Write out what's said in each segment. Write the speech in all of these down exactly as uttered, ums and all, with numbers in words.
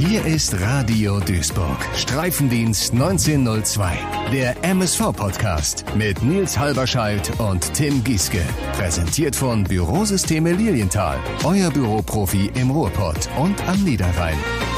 Hier ist Radio Duisburg, Streifendienst neunzehnhundertzwei, der M S V-Podcast mit Nils Halberscheidt und Tim Gieske. Präsentiert von Bürosysteme Lilienthal, euer Büroprofi im Ruhrpott und am Niederrhein.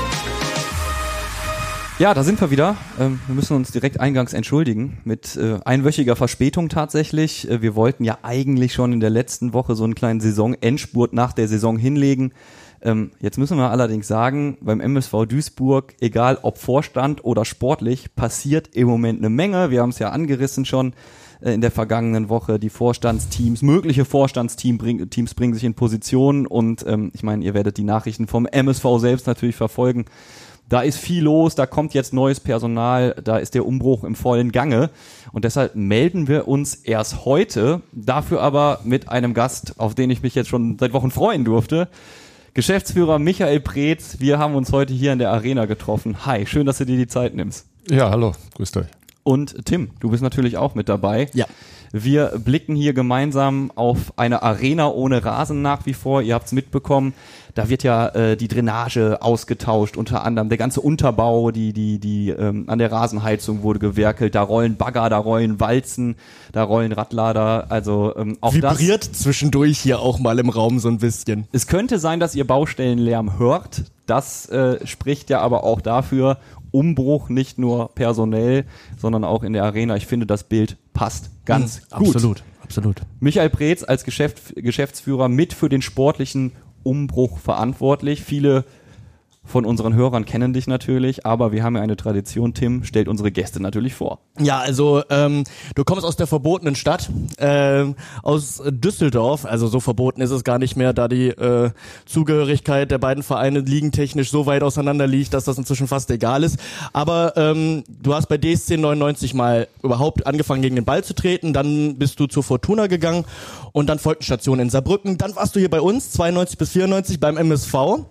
Ja, da sind wir wieder. Ähm, wir müssen uns direkt eingangs entschuldigen mit äh, einwöchiger Verspätung tatsächlich. Äh, wir wollten ja eigentlich schon in der letzten Woche so einen kleinen Saisonendspurt nach der Saison hinlegen. Ähm, jetzt müssen wir allerdings sagen, beim M S V Duisburg, egal ob Vorstand oder sportlich, passiert im Moment eine Menge. Wir haben es ja angerissen schon äh, in der vergangenen Woche. Die Vorstandsteams, mögliche Vorstandsteams bring, Teams bringen sich in Position und ähm, ich meine, ihr werdet die Nachrichten vom M S V selbst natürlich verfolgen. Da ist viel los, da kommt jetzt neues Personal, da ist der Umbruch im vollen Gange und deshalb melden wir uns erst heute, dafür aber mit einem Gast, auf den ich mich jetzt schon seit Wochen freuen durfte. Geschäftsführer Michael Preetz, wir haben uns heute hier in der Arena getroffen. Hi, schön, dass du dir die Zeit nimmst. Ja, hallo, grüßt euch. Und Tim, du bist natürlich auch mit dabei. Ja. Wir blicken hier gemeinsam auf eine Arena ohne Rasen nach wie vor. Ihr habt es mitbekommen, da wird ja äh, die Drainage ausgetauscht, unter anderem der ganze Unterbau, die die die ähm, an der Rasenheizung wurde gewerkelt. Da rollen Bagger, da rollen Walzen, da rollen Radlader. Also ähm, auch vibriert das zwischendurch hier auch mal im Raum so ein bisschen. Es könnte sein, dass ihr Baustellenlärm hört. Das äh, spricht ja aber auch dafür, Umbruch nicht nur personell, sondern auch in der Arena. Ich finde, das Bild passt ganz mhm, gut. Absolut, absolut. Michael Preetz als Geschäft, Geschäftsführer mit für den sportlichen Umbruch verantwortlich. Viele von unseren Hörern kennen dich natürlich, aber wir haben ja eine Tradition. Tim stellt unsere Gäste natürlich vor. Ja, also ähm, du kommst aus der verbotenen Stadt, ähm, aus Düsseldorf, also so verboten ist es gar nicht mehr, da die äh, Zugehörigkeit der beiden Vereine ligentechnisch so weit auseinander liegt, dass das inzwischen fast egal ist. Aber ähm, du hast bei D S C neunundneunzig mal überhaupt angefangen, gegen den Ball zu treten, dann bist du zur Fortuna gegangen und dann folgten Stationen in Saarbrücken, dann warst du hier bei uns, zweiundneunzig bis vierundneunzig beim M S V.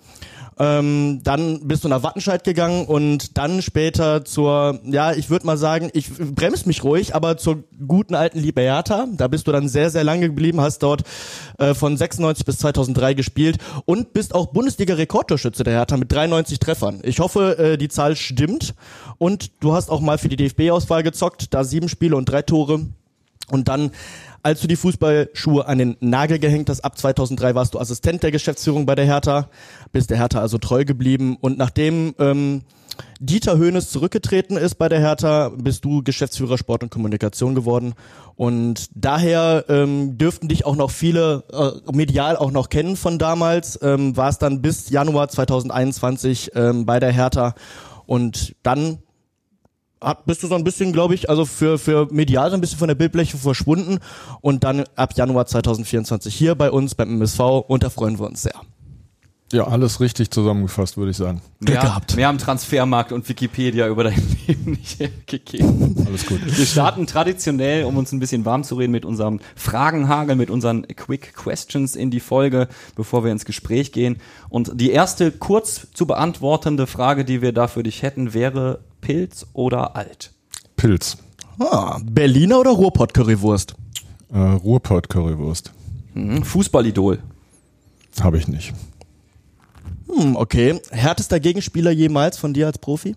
Ähm, dann bist du nach Wattenscheid gegangen und dann später zur, ja, ich würde mal sagen, ich bremse mich ruhig, aber zur guten alten Liebe Hertha. Da bist du dann sehr, sehr lange geblieben, hast dort äh, von sechsundneunzig bis zweitausenddrei gespielt und bist auch Bundesliga-Rekordtorschütze der Hertha mit dreiundneunzig Treffern. Ich hoffe, äh, die Zahl stimmt und du hast auch mal für die D F B-Auswahl gezockt, da sieben Spiele und drei Tore und dann, als du die Fußballschuhe an den Nagel gehängt hast, ab zweitausenddrei warst du Assistent der Geschäftsführung bei der Hertha, bist der Hertha also treu geblieben und nachdem ähm, Dieter Hoeneß zurückgetreten ist bei der Hertha, bist du Geschäftsführer Sport und Kommunikation geworden und daher ähm, dürften dich auch noch viele äh, medial auch noch kennen von damals, ähm, warst dann bis Januar zweitausendeinundzwanzig ähm, bei der Hertha und dann bist du so ein bisschen, glaube ich, also für für medial so ein bisschen von der Bildfläche verschwunden und dann ab Januar zweitausendvierundzwanzig hier bei uns beim M S V und da freuen wir uns sehr. Ja, alles richtig zusammengefasst, würde ich sagen. Mehr, gehabt. Mehr haben Transfermarkt und Wikipedia über dein Leben nicht gegeben. Alles gut. Wir starten traditionell, um uns ein bisschen warm zu reden, mit unserem Fragenhagel, mit unseren Quick Questions in die Folge, bevor wir ins Gespräch gehen. Und die erste kurz zu beantwortende Frage, die wir da für dich hätten, wäre Pilz oder Alt? Pilz. Ah, Berliner oder Ruhrpott-Currywurst? Äh, Ruhrpott-Currywurst. Mhm. Fußballidol? Habe ich nicht. Hm, okay. Härtester Gegenspieler jemals von dir als Profi?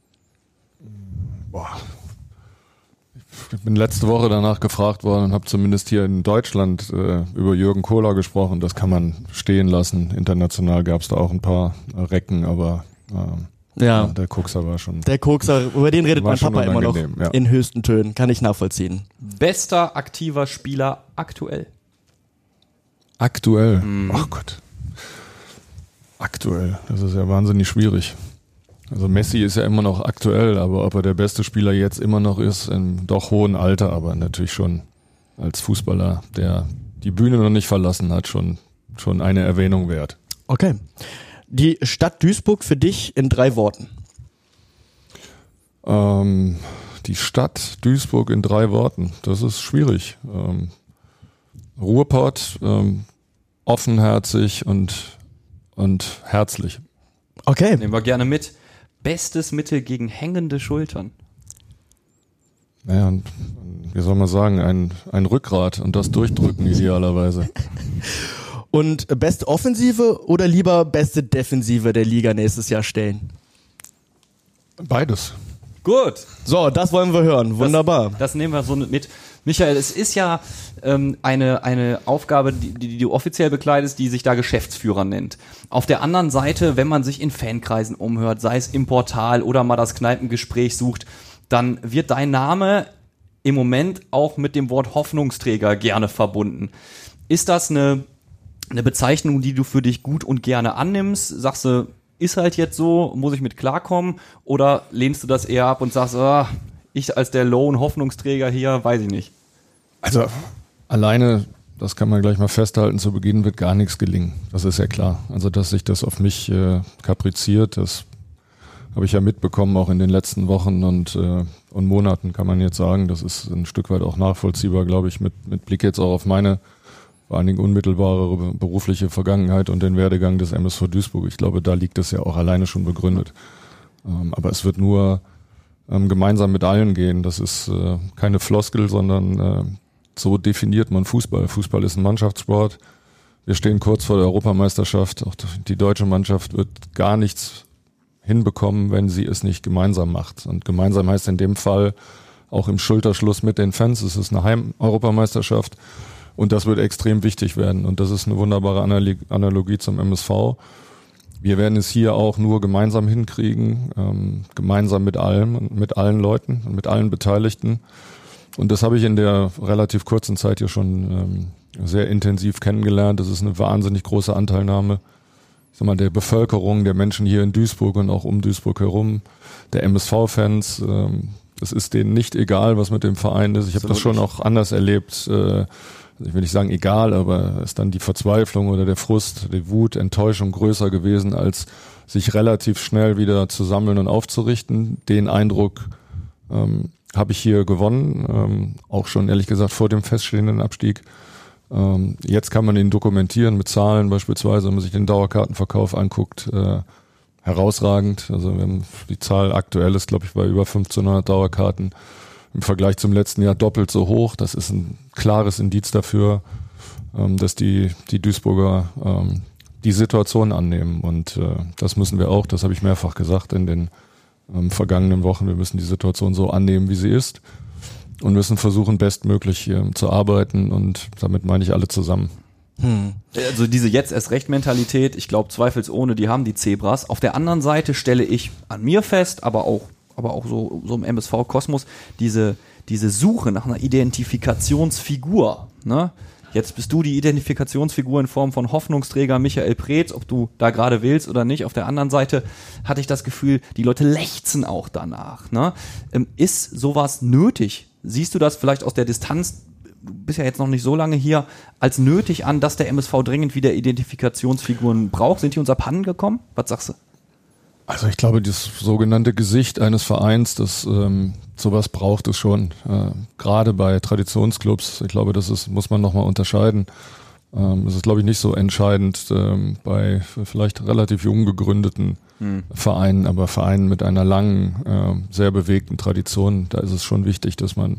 Boah. Ich bin letzte Woche danach gefragt worden und habe zumindest hier in Deutschland äh, über Jürgen Kohler gesprochen. Das kann man stehen lassen. International gab es da auch ein paar äh, Recken, aber äh, ja. ja, der Kokser war schon... Der Kokser, über den redet mein Papa immer noch ja. in höchsten Tönen. Kann ich nachvollziehen. Bester aktiver Spieler aktuell? Aktuell? Mhm. Ach Gott. Aktuell, das ist ja wahnsinnig schwierig. Also Messi ist ja immer noch aktuell, aber ob er der beste Spieler jetzt immer noch ist, im doch hohen Alter, aber natürlich schon als Fußballer, der die Bühne noch nicht verlassen hat, schon, schon eine Erwähnung wert. Okay. Die Stadt Duisburg für dich in drei Worten. Ähm, die Stadt Duisburg in drei Worten, das ist schwierig. Ähm, Ruhrpott, ähm, offenherzig und und herzlich. Okay. Nehmen wir gerne mit. Bestes Mittel gegen hängende Schultern? Naja, wie soll man sagen, ein, ein Rückgrat und das durchdrücken idealerweise. Und beste Offensive oder lieber beste Defensive der Liga nächstes Jahr stellen? Beides. Gut. So, das wollen wir hören. Wunderbar. Das, das nehmen wir so mit. Michael, es ist ja ähm, eine, eine Aufgabe, die, die du offiziell bekleidest, die sich da Geschäftsführer nennt. Auf der anderen Seite, wenn man sich in Fankreisen umhört, sei es im Portal oder mal das Kneipengespräch sucht, dann wird dein Name im Moment auch mit dem Wort Hoffnungsträger gerne verbunden. Ist das eine, eine Bezeichnung, die du für dich gut und gerne annimmst? Sagst du, ist halt jetzt so, muss ich mit klarkommen? Oder lehnst du das eher ab und sagst, ah, ich als der Lone-Hoffnungsträger hier, weiß ich nicht. Also alleine, das kann man gleich mal festhalten, zu Beginn wird gar nichts gelingen. Das ist ja klar. Also dass sich das auf mich äh, kapriziert, das habe ich ja mitbekommen, auch in den letzten Wochen und, äh, und Monaten kann man jetzt sagen. Das ist ein Stück weit auch nachvollziehbar, glaube ich, mit, mit Blick jetzt auch auf meine vor allen Dingen unmittelbare berufliche Vergangenheit und den Werdegang des M S V Duisburg. Ich glaube, da liegt es ja auch alleine schon begründet. Ähm, aber es wird nur ähm, gemeinsam mit allen gehen. Das ist äh, keine Floskel, sondern äh, so definiert man Fußball. Fußball ist ein Mannschaftssport. Wir stehen kurz vor der Europameisterschaft. Auch die deutsche Mannschaft wird gar nichts hinbekommen, wenn sie es nicht gemeinsam macht. Und gemeinsam heißt in dem Fall auch im Schulterschluss mit den Fans. Es ist eine Heim-Europameisterschaft. Und das wird extrem wichtig werden. Und das ist eine wunderbare Analogie zum M S V. Wir werden es hier auch nur gemeinsam hinkriegen, ähm, gemeinsam mit allem und mit allen Leuten und mit allen Beteiligten. Und das habe ich in der relativ kurzen Zeit hier schon ähm, sehr intensiv kennengelernt. Das ist eine wahnsinnig große Anteilnahme, ich sag mal, der Bevölkerung, der Menschen hier in Duisburg und auch um Duisburg herum, der M S V-Fans. Ähm, es ist denen nicht egal, was mit dem Verein ist. Ich habe das schon auch anders erlebt. Äh, Ich will nicht sagen egal, aber ist dann die Verzweiflung oder der Frust, die Wut, Enttäuschung größer gewesen, als sich relativ schnell wieder zu sammeln und aufzurichten. Den Eindruck ähm, habe ich hier gewonnen, ähm, auch schon ehrlich gesagt vor dem feststehenden Abstieg. Ähm, jetzt kann man ihn dokumentieren mit Zahlen beispielsweise, wenn man sich den Dauerkartenverkauf anguckt, äh, herausragend. Also wir haben die Zahl aktuell ist, glaube ich, bei über fünfzehnhundert Dauerkarten. Im Vergleich zum letzten Jahr doppelt so hoch. Das ist ein klares Indiz dafür, ähm, dass die, die Duisburger ähm, die Situation annehmen. Und äh, das müssen wir auch, das habe ich mehrfach gesagt in den ähm, vergangenen Wochen. Wir müssen die Situation so annehmen, wie sie ist und müssen versuchen, bestmöglich ähm, zu arbeiten. Und damit meine ich alle zusammen. Hm. Also diese Jetzt-erst-recht-Mentalität, ich glaube zweifelsohne, die haben die Zebras. Auf der anderen Seite stelle ich an mir fest, aber auch aber auch so, so im M S V-Kosmos, diese, diese Suche nach einer Identifikationsfigur, ne? Jetzt bist du die Identifikationsfigur in Form von Hoffnungsträger Michael Preetz, ob du da gerade willst oder nicht. Auf der anderen Seite hatte ich das Gefühl, die Leute lechzen auch danach, ne? Ist sowas nötig? Siehst du das vielleicht aus der Distanz, du bist ja jetzt noch nicht so lange hier, als nötig an, dass der M S V dringend wieder Identifikationsfiguren braucht? Sind die uns abhanden gekommen? Was sagst du? Also ich glaube, das sogenannte Gesicht eines Vereins, das ähm, sowas braucht es schon. Äh, gerade bei Traditionsclubs, ich glaube, das ist, muss man nochmal unterscheiden. Ähm, das ist, glaube ich, nicht so entscheidend ähm, bei vielleicht relativ jung gegründeten hm. Vereinen, aber Vereinen mit einer langen, äh, sehr bewegten Tradition, da ist es schon wichtig, dass man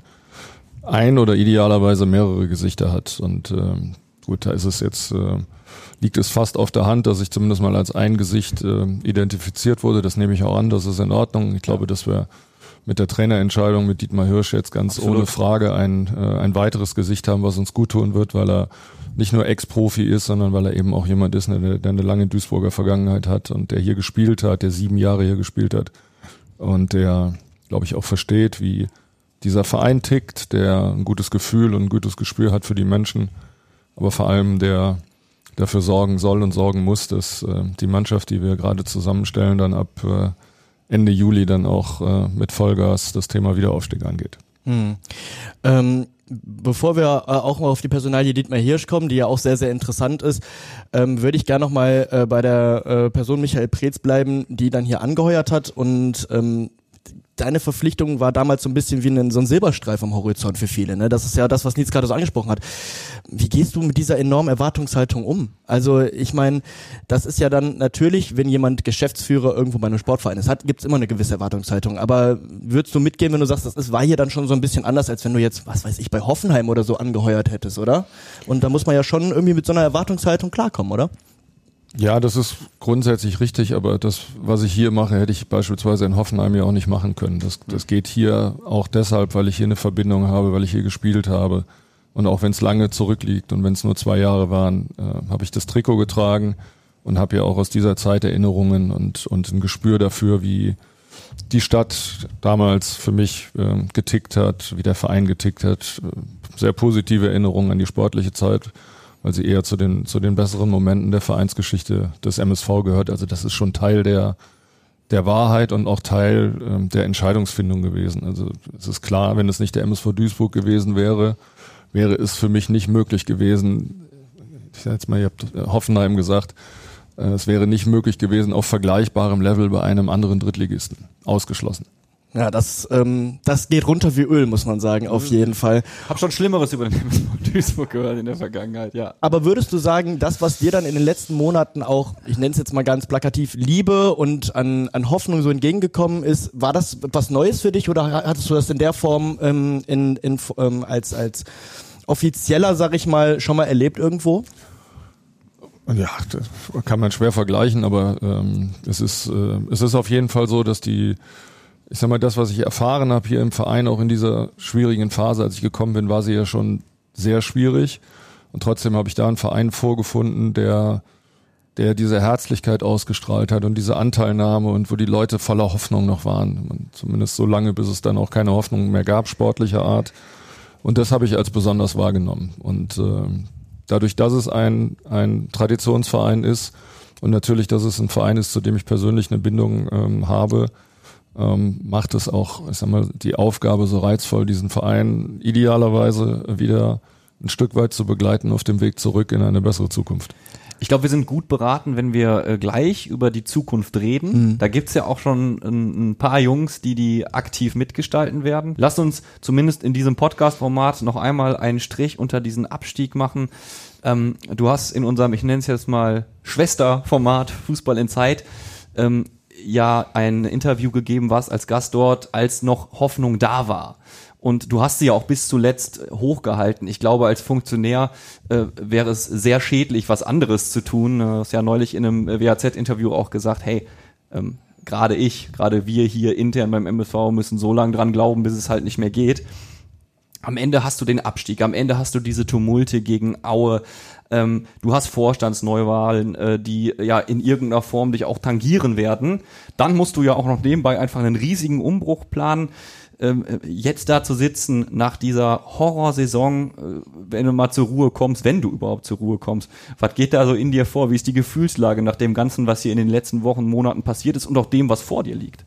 ein oder idealerweise mehrere Gesichter hat. Und ähm, gut, da ist es jetzt... Äh, liegt es fast auf der Hand, dass ich zumindest mal als ein Gesicht äh, identifiziert wurde. Das nehme ich auch an, das ist in Ordnung. Ich glaube, dass wir mit der Trainerentscheidung mit Dietmar Hirsch jetzt ganz Absolut. ohne Frage ein, äh, ein weiteres Gesicht haben, was uns gut tun wird, weil er nicht nur Ex-Profi ist, sondern weil er eben auch jemand ist, der, der eine lange Duisburger Vergangenheit hat und der hier gespielt hat, der sieben Jahre hier gespielt hat und der, glaube ich, auch versteht, wie dieser Verein tickt, der ein gutes Gefühl und ein gutes Gespür hat für die Menschen, aber vor allem der dafür sorgen soll und sorgen muss, dass äh, die Mannschaft, die wir gerade zusammenstellen, dann ab äh, Ende Juli dann auch äh, mit Vollgas das Thema Wiederaufstieg angeht. Hm. Ähm, bevor wir äh, auch mal auf die Personalie Dietmar Hirsch kommen, die ja auch sehr, sehr interessant ist, ähm, würde ich gerne nochmal äh, bei der äh, Person Michael Preetz bleiben, die dann hier angeheuert hat und ähm, deine Verpflichtung war damals so ein bisschen wie ein, so ein Silberstreif am Horizont für viele, ne? Das ist ja das, was Nils gerade so angesprochen hat. Wie gehst du mit dieser enormen Erwartungshaltung um? Also ich meine, das ist ja dann natürlich, wenn jemand Geschäftsführer irgendwo bei einem Sportverein ist, hat, gibt's immer eine gewisse Erwartungshaltung. Aber würdest du mitgehen, wenn du sagst, das ist, war hier dann schon so ein bisschen anders, als wenn du jetzt, was weiß ich, bei Hoffenheim oder so angeheuert hättest, oder? Und da muss man ja schon irgendwie mit so einer Erwartungshaltung klarkommen, oder? Ja, das ist grundsätzlich richtig, aber das, was ich hier mache, hätte ich beispielsweise in Hoffenheim ja auch nicht machen können. Das, das geht hier auch deshalb, weil ich hier eine Verbindung habe, weil ich hier gespielt habe. Und auch wenn es lange zurückliegt und wenn es nur zwei Jahre waren, äh, habe ich das Trikot getragen und habe ja auch aus dieser Zeit Erinnerungen und, und ein Gespür dafür, wie die Stadt damals für mich äh, getickt hat, wie der Verein getickt hat. Sehr positive Erinnerungen an die sportliche Zeit, weil sie eher zu den zu den besseren Momenten der Vereinsgeschichte des M S V gehört. Also das ist schon Teil der der Wahrheit und auch Teil ähm, der Entscheidungsfindung gewesen. Also es ist klar, wenn es nicht der M S V Duisburg gewesen wäre, wäre es für mich nicht möglich gewesen, ich sag jetzt mal, ihr habt Hoffenheim gesagt, äh, es wäre nicht möglich gewesen, auf vergleichbarem Level bei einem anderen Drittligisten. Ausgeschlossen. Ja, das, ähm, das geht runter wie Öl, muss man sagen, auf jeden Fall. Hab schon Schlimmeres über den M S V Duisburg gehört in der Vergangenheit, ja. Aber würdest du sagen, das, was dir dann in den letzten Monaten auch, ich nenne es jetzt mal ganz plakativ, Liebe und an, an Hoffnung so entgegengekommen ist, war das was Neues für dich oder hattest du das in der Form ähm, in, in, ähm, als, als offizieller, sag ich mal, schon mal erlebt irgendwo? Ja, das kann man schwer vergleichen, aber ähm, es ist äh, es ist auf jeden Fall so, dass die, ich sag mal, das, was ich erfahren habe hier im Verein, auch in dieser schwierigen Phase, als ich gekommen bin, war sie ja schon sehr schwierig. Und trotzdem habe ich da einen Verein vorgefunden, der der diese Herzlichkeit ausgestrahlt hat und diese Anteilnahme und wo die Leute voller Hoffnung noch waren. Und zumindest so lange, bis es dann auch keine Hoffnung mehr gab, sportlicher Art. Und das habe ich als besonders wahrgenommen. Und äh, dadurch, dass es ein ein Traditionsverein ist und natürlich, dass es ein Verein ist, zu dem ich persönlich eine Bindung ähm, habe, ähm, macht es auch, ich sag mal, die Aufgabe so reizvoll, diesen Verein idealerweise wieder ein Stück weit zu begleiten auf dem Weg zurück in eine bessere Zukunft. Ich glaube, wir sind gut beraten, wenn wir äh, gleich über die Zukunft reden. Mhm. Da gibt's ja auch schon ein, ein paar Jungs, die die aktiv mitgestalten werden. Lass uns zumindest in diesem Podcast-Format noch einmal einen Strich unter diesen Abstieg machen. Ähm, du hast in unserem, ich nenne es jetzt mal Schwesterformat Fußball in Zeit, ähm, ja ein Interview gegeben, was als Gast dort, als noch Hoffnung da war. Und du hast sie ja auch bis zuletzt hochgehalten. Ich glaube, als Funktionär äh, wäre es sehr schädlich, was anderes zu tun. Du hast ja neulich in einem W A Z-Interview auch gesagt, hey, ähm, gerade ich, gerade wir hier intern beim M S V müssen so lange dran glauben, bis es halt nicht mehr geht. Am Ende hast du den Abstieg, am Ende hast du diese Tumulte gegen Aue. Ähm, du hast Vorstandsneuwahlen, äh, die ja in irgendeiner Form dich auch tangieren werden. Dann musst du ja auch noch nebenbei einfach einen riesigen Umbruch planen. Ähm, jetzt da zu sitzen nach dieser Horrorsaison, äh, wenn du mal zur Ruhe kommst, wenn du überhaupt zur Ruhe kommst, was geht da so in dir vor? Wie ist die Gefühlslage nach dem Ganzen, was hier in den letzten Wochen, Monaten passiert ist und auch dem, was vor dir liegt?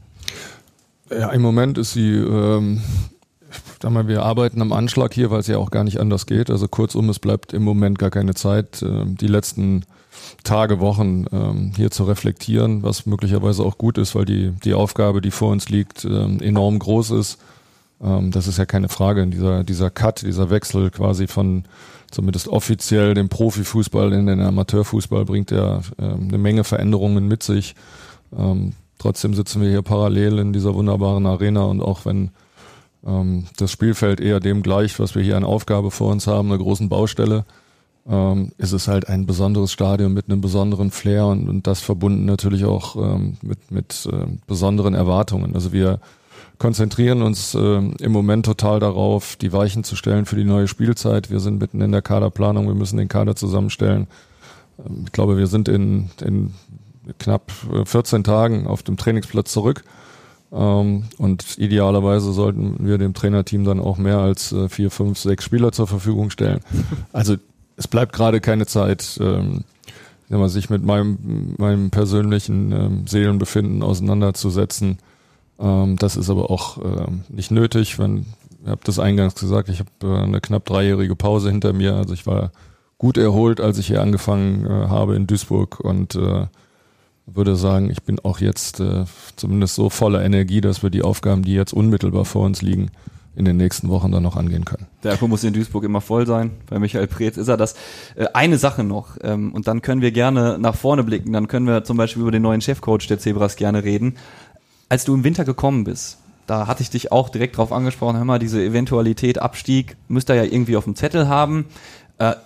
Ja, im Moment ist sie, ähm, sag mal, wir arbeiten am Anschlag hier, weil es ja auch gar nicht anders geht. Also kurzum, es bleibt im Moment gar keine Zeit, äh, die letzten Tage, Wochen ähm, hier zu reflektieren, was möglicherweise auch gut ist, weil die die Aufgabe, die vor uns liegt, ähm, enorm groß ist. Ähm, das ist ja keine Frage. Dieser dieser Cut, dieser Wechsel quasi von zumindest offiziell dem Profifußball in den Amateurfußball bringt ja ähm, eine Menge Veränderungen mit sich. Ähm, trotzdem sitzen wir hier parallel in dieser wunderbaren Arena und auch wenn ähm, das Spielfeld eher dem gleicht, was wir hier an Aufgabe vor uns haben, einer großen Baustelle, Ähm, ist es halt ein besonderes Stadion mit einem besonderen Flair und, und das verbunden natürlich auch ähm, mit, mit äh, besonderen Erwartungen. Also wir konzentrieren uns äh, im Moment total darauf, die Weichen zu stellen für die neue Spielzeit. Wir sind mitten in der Kaderplanung, wir müssen den Kader zusammenstellen. Ähm, ich glaube, wir sind in, in knapp vierzehn Tagen auf dem Trainingsplatz zurück. Ähm, und idealerweise sollten wir dem Trainerteam dann auch mehr als äh, vier, fünf, sechs Spieler zur Verfügung stellen. Also es bleibt gerade keine Zeit, ähm, sich mit meinem, meinem persönlichen ähm, Seelenbefinden auseinanderzusetzen. Ähm, das ist aber auch ähm, nicht nötig. Wenn, ich habe das eingangs gesagt, ich habe äh, eine knapp dreijährige Pause hinter mir. Also ich war gut erholt, als ich hier angefangen äh, habe in Duisburg und äh, würde sagen, ich bin auch jetzt äh, zumindest so voller Energie, dass wir die Aufgaben, die jetzt unmittelbar vor uns liegen, in den nächsten Wochen dann noch angehen können. Der Akku muss in Duisburg immer voll sein. Bei Michael Preetz ist er das. Äh, eine Sache noch, ähm, und dann können wir gerne nach vorne blicken. Dann können wir zum Beispiel über den neuen Chefcoach der Zebras gerne reden. Als du im Winter gekommen bist, da hatte ich dich auch direkt drauf angesprochen, hör mal, diese Eventualität Abstieg müsst ihr ja irgendwie auf dem Zettel haben. Äh,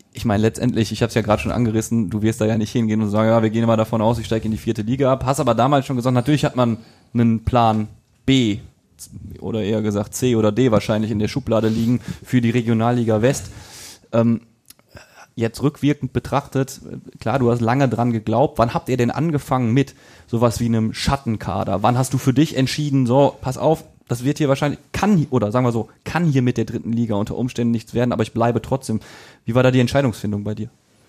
ich meine, letztendlich, ich habe es ja gerade schon angerissen, du wirst da ja nicht hingehen und sagen, ja, wir gehen immer davon aus, ich steige in die vierte Liga ab. Hast aber damals schon gesagt, natürlich hat man einen Plan B oder eher gesagt C oder D wahrscheinlich in der Schublade liegen für die Regionalliga West. Ähm, jetzt rückwirkend betrachtet, klar, du hast lange dran geglaubt. Wann habt ihr denn angefangen mit sowas wie einem Schattenkader? Wann hast du für dich entschieden, so, pass auf, das wird hier wahrscheinlich, kann, oder sagen wir so, kann hier mit der dritten Liga unter Umständen nichts werden, aber ich bleibe trotzdem. Wie war da die Entscheidungsfindung bei dir?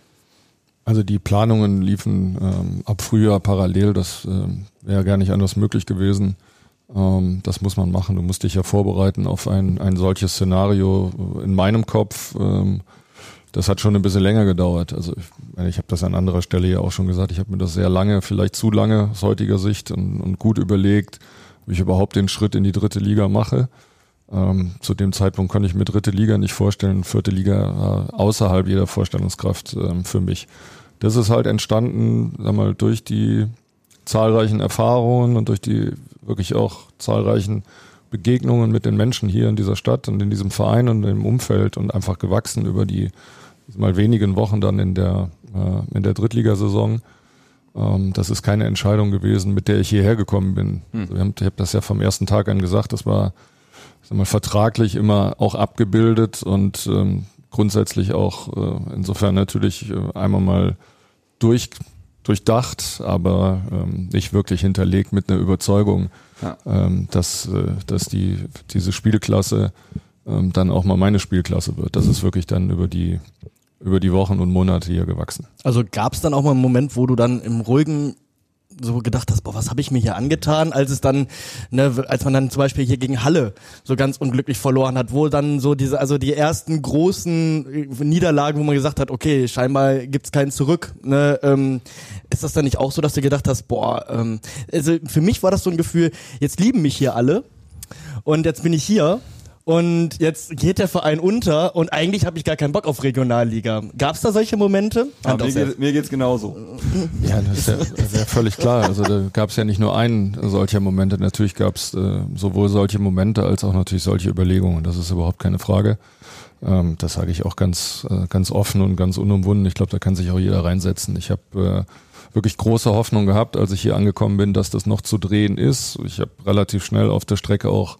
Also die Planungen liefen ähm, ab Frühjahr parallel, das ähm, wäre gar nicht anders möglich gewesen. Ähm, das muss man machen. Du musst dich ja vorbereiten auf ein, ein solches Szenario in meinem Kopf. Ähm, das hat schon ein bisschen länger gedauert. Also ich, ich habe das an anderer Stelle ja auch schon gesagt, ich habe mir das sehr lange, vielleicht zu lange aus heutiger Sicht und, und gut überlegt, ob ich überhaupt den Schritt in die dritte Liga mache. Ähm, zu dem Zeitpunkt konnte ich mir dritte Liga nicht vorstellen, vierte Liga äh, außerhalb jeder Vorstellungskraft ähm, für mich. Das ist halt entstanden, sag mal, durch die zahlreichen Erfahrungen und durch die wirklich auch zahlreichen Begegnungen mit den Menschen hier in dieser Stadt und in diesem Verein und im Umfeld und einfach gewachsen über die mal wenigen Wochen dann in der äh, in der Drittligasaison. Ähm, das ist keine Entscheidung gewesen, mit der ich hierher gekommen bin. Hm. Also wir haben, ich habe das ja vom ersten Tag an gesagt, das war sag mal, vertraglich immer auch abgebildet und ähm, grundsätzlich auch äh, insofern natürlich äh, einmal mal durch durchdacht, aber ähm, nicht wirklich hinterlegt mit einer Überzeugung, ja. ähm, dass äh, dass die diese Spielklasse ähm, dann auch mal meine Spielklasse wird. Das ist wirklich dann über die über die Wochen und Monate hier gewachsen. Also gab es dann auch mal einen Moment, wo du dann im ruhigen so gedacht hast, boah, was habe ich mir hier angetan, als es dann, ne, als man dann zum Beispiel hier gegen Halle so ganz unglücklich verloren hat, wo dann so diese, also die ersten großen Niederlagen, wo man gesagt hat, okay, scheinbar gibt's keinen zurück, ne, ähm, ist das dann nicht auch so, dass du gedacht hast, boah, ähm, also für mich war das so ein Gefühl, jetzt lieben mich hier alle und jetzt bin ich hier. Und jetzt geht der Verein unter und eigentlich habe ich gar keinen Bock auf Regionalliga. Gab es da solche Momente? Ja, mir, geht, mir geht's genauso. Ja, das ist ja, das ist ja völlig klar. Also da gab es ja nicht nur einen solcher Momente. Natürlich gab es äh, sowohl solche Momente als auch natürlich solche Überlegungen. Das ist überhaupt keine Frage. Ähm, das sage ich auch ganz, äh, ganz offen und ganz unumwunden. Ich glaube, da kann sich auch jeder reinsetzen. Ich habe äh, wirklich große Hoffnung gehabt, als ich hier angekommen bin, dass das noch zu drehen ist. Ich habe relativ schnell auf der Strecke auch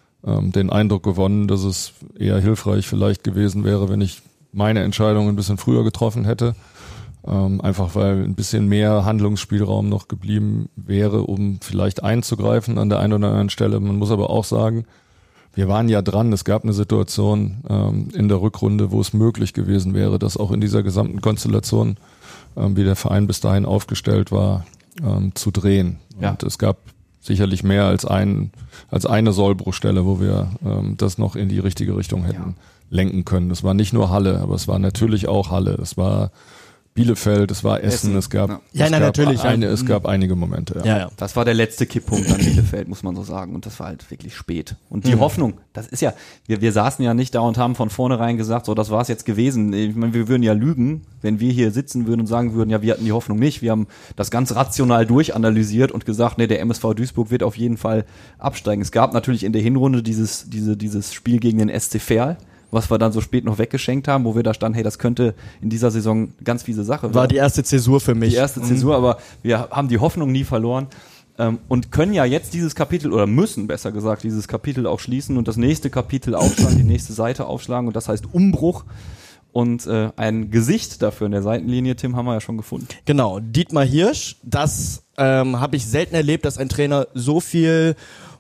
den Eindruck gewonnen, dass es eher hilfreich vielleicht gewesen wäre, wenn ich meine Entscheidung ein bisschen früher getroffen hätte. Ähm, einfach weil ein bisschen mehr Handlungsspielraum noch geblieben wäre, um vielleicht einzugreifen an der einen oder anderen Stelle. Man muss aber auch sagen, wir waren ja dran. Es gab eine Situation ähm, in der Rückrunde, wo es möglich gewesen wäre, dass auch in dieser gesamten Konstellation, ähm, wie der Verein bis dahin aufgestellt war, ähm, zu drehen. Ja. Und es gab sicherlich mehr als ein als eine Sollbruchstelle, wo wir ähm, das noch in die richtige Richtung hätten ja. lenken können. Das war nicht nur Halle, aber es war natürlich auch Halle. Es war Bielefeld, es war Essen, Essen. es gab, ja. Ja, es, nein, gab natürlich, eine, ja. es gab einige Momente. Ja. Ja, ja. Das war der letzte Kipppunkt an Bielefeld, muss man so sagen. Und das war halt wirklich spät. Und die mhm. Hoffnung, das ist ja, wir, wir saßen ja nicht da und haben von vornherein gesagt, so, das war's jetzt gewesen. Ich meine, wir würden ja lügen, wenn wir hier sitzen würden und sagen würden, ja, wir hatten die Hoffnung nicht. Wir haben das ganz rational durchanalysiert und gesagt, nee, der M S V Duisburg wird auf jeden Fall absteigen. Es gab natürlich in der Hinrunde dieses, diese, dieses Spiel gegen den S C Verl, was wir dann so spät noch weggeschenkt haben, wo wir da standen, hey, das könnte in dieser Saison ganz fiese Sache werden. War die erste Zäsur für mich. Die erste Zäsur, mhm. aber wir haben die Hoffnung nie verloren ähm, und können ja jetzt dieses Kapitel, oder müssen besser gesagt, dieses Kapitel auch schließen und das nächste Kapitel aufschlagen, die nächste Seite aufschlagen und das heißt Umbruch. Und äh, ein Gesicht dafür in der Seitenlinie, Tim, haben wir ja schon gefunden. Genau, Dietmar Hirsch, das ähm, habe ich selten erlebt, dass ein Trainer so viel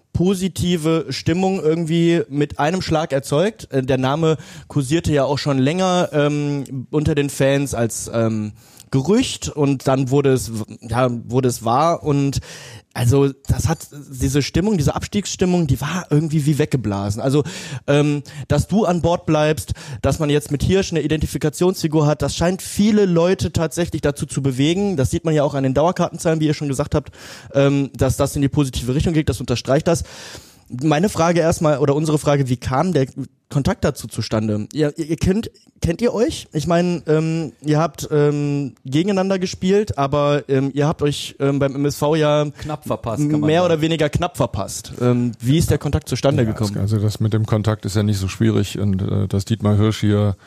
positive Stimmung irgendwie mit einem Schlag erzeugt. Äh, der Name kursierte ja auch schon länger ähm, unter den Fans als ähm, Gerücht und dann wurde es ja wurde es wahr und also das hat diese Stimmung, diese Abstiegsstimmung, die war irgendwie wie weggeblasen. Also ähm, dass du an Bord bleibst, dass man jetzt mit Hirsch eine Identifikationsfigur hat, das scheint viele Leute tatsächlich dazu zu bewegen. Das sieht man ja auch an den Dauerkartenzahlen, wie ihr schon gesagt habt, ähm, dass das in die positive Richtung geht. Das unterstreicht das. Meine Frage erstmal, oder unsere Frage, wie kam der Kontakt dazu zustande? Ihr, ihr kennt, kennt ihr euch? Ich meine, ähm, ihr habt ähm, gegeneinander gespielt, aber ähm, ihr habt euch ähm, beim M S V ja knapp verpasst, kann man mehr sagen. oder weniger knapp verpasst. Ähm, wie ist der Kontakt zustande ja, gekommen? Also das mit dem Kontakt ist ja nicht so schwierig und äh, dass Dietmar Hirsch hier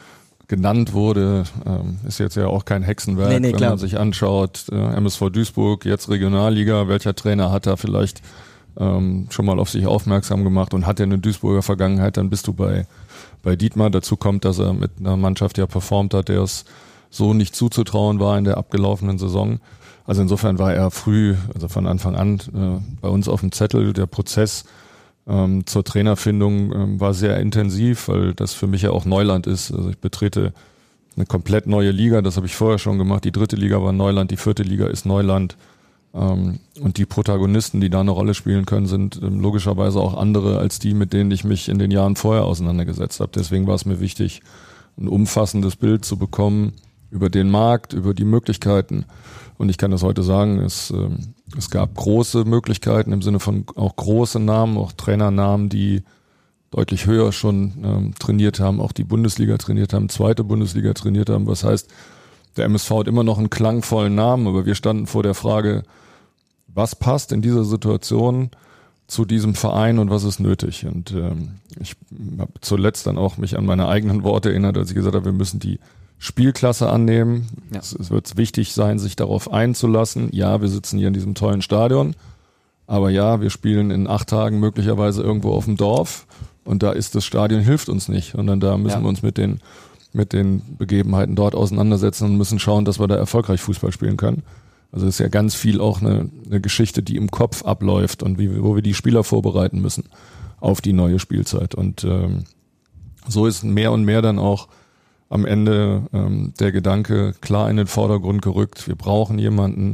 genannt wurde, ähm, ist jetzt ja auch kein Hexenwerk, nee, nee, wenn klar. man sich anschaut, äh, M S V Duisburg, jetzt Regionalliga, welcher Trainer hat da vielleicht ähm, schon mal auf sich aufmerksam gemacht und hat ja eine Duisburger Vergangenheit, dann bist du bei, bei Dietmar. Dazu kommt, dass er mit einer Mannschaft ja performt hat, der es so nicht zuzutrauen war in der abgelaufenen Saison. Also insofern war er früh, also von Anfang an äh, bei uns auf dem Zettel. Der Prozess ähm, zur Trainerfindung ähm, war sehr intensiv, weil das für mich ja auch Neuland ist. Also ich betrete eine komplett neue Liga, das habe ich vorher schon gemacht. Die dritte Liga war Neuland, die vierte Liga ist Neuland. Ähm, und die Protagonisten, die da eine Rolle spielen können, sind ähm, logischerweise auch andere als die, mit denen ich mich in den Jahren vorher auseinandergesetzt habe. Deswegen war es mir wichtig, ein umfassendes Bild zu bekommen über den Markt, über die Möglichkeiten. Und ich kann das heute sagen, es, ähm, es gab große Möglichkeiten im Sinne von auch große Namen, auch Trainernamen, die deutlich höher schon ähm, trainiert haben, auch die Bundesliga trainiert haben, zweite Bundesliga trainiert haben. Was heißt, der M S V hat immer noch einen klangvollen Namen, aber wir standen vor der Frage, was passt in dieser Situation zu diesem Verein und was ist nötig? Und ähm, ich habe zuletzt dann auch mich an meine eigenen Worte erinnert, als ich gesagt habe, wir müssen die Spielklasse annehmen. Ja. Es, es wird wichtig sein, sich darauf einzulassen. Ja, wir sitzen hier in diesem tollen Stadion, aber ja, wir spielen in acht Tagen möglicherweise irgendwo auf dem Dorf und da ist das Stadion, hilft uns nicht, sondern da müssen ja. wir uns mit den mit den Begebenheiten dort auseinandersetzen und müssen schauen, dass wir da erfolgreich Fußball spielen können. Also es ist ja ganz viel auch eine, eine Geschichte, die im Kopf abläuft und wie, wo wir die Spieler vorbereiten müssen auf die neue Spielzeit. Und ähm, so ist mehr und mehr dann auch am Ende ähm, der Gedanke klar in den Vordergrund gerückt. Wir brauchen jemanden,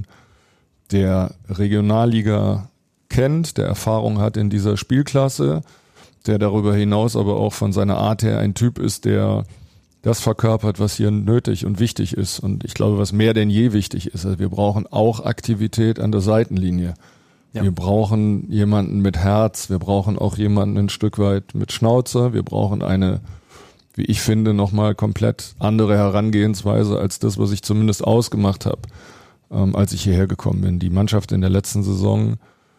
der Regionalliga kennt, der Erfahrung hat in dieser Spielklasse, der darüber hinaus aber auch von seiner Art her ein Typ ist, der das verkörpert, was hier nötig und wichtig ist. Und ich glaube, was mehr denn je wichtig ist, also wir brauchen auch Aktivität an der Seitenlinie. Ja. Wir brauchen jemanden mit Herz, wir brauchen auch jemanden ein Stück weit mit Schnauze, wir brauchen eine, wie ich finde, nochmal komplett andere Herangehensweise als das, was ich zumindest ausgemacht habe, ähm, als ich hierher gekommen bin. Die Mannschaft in der letzten Saison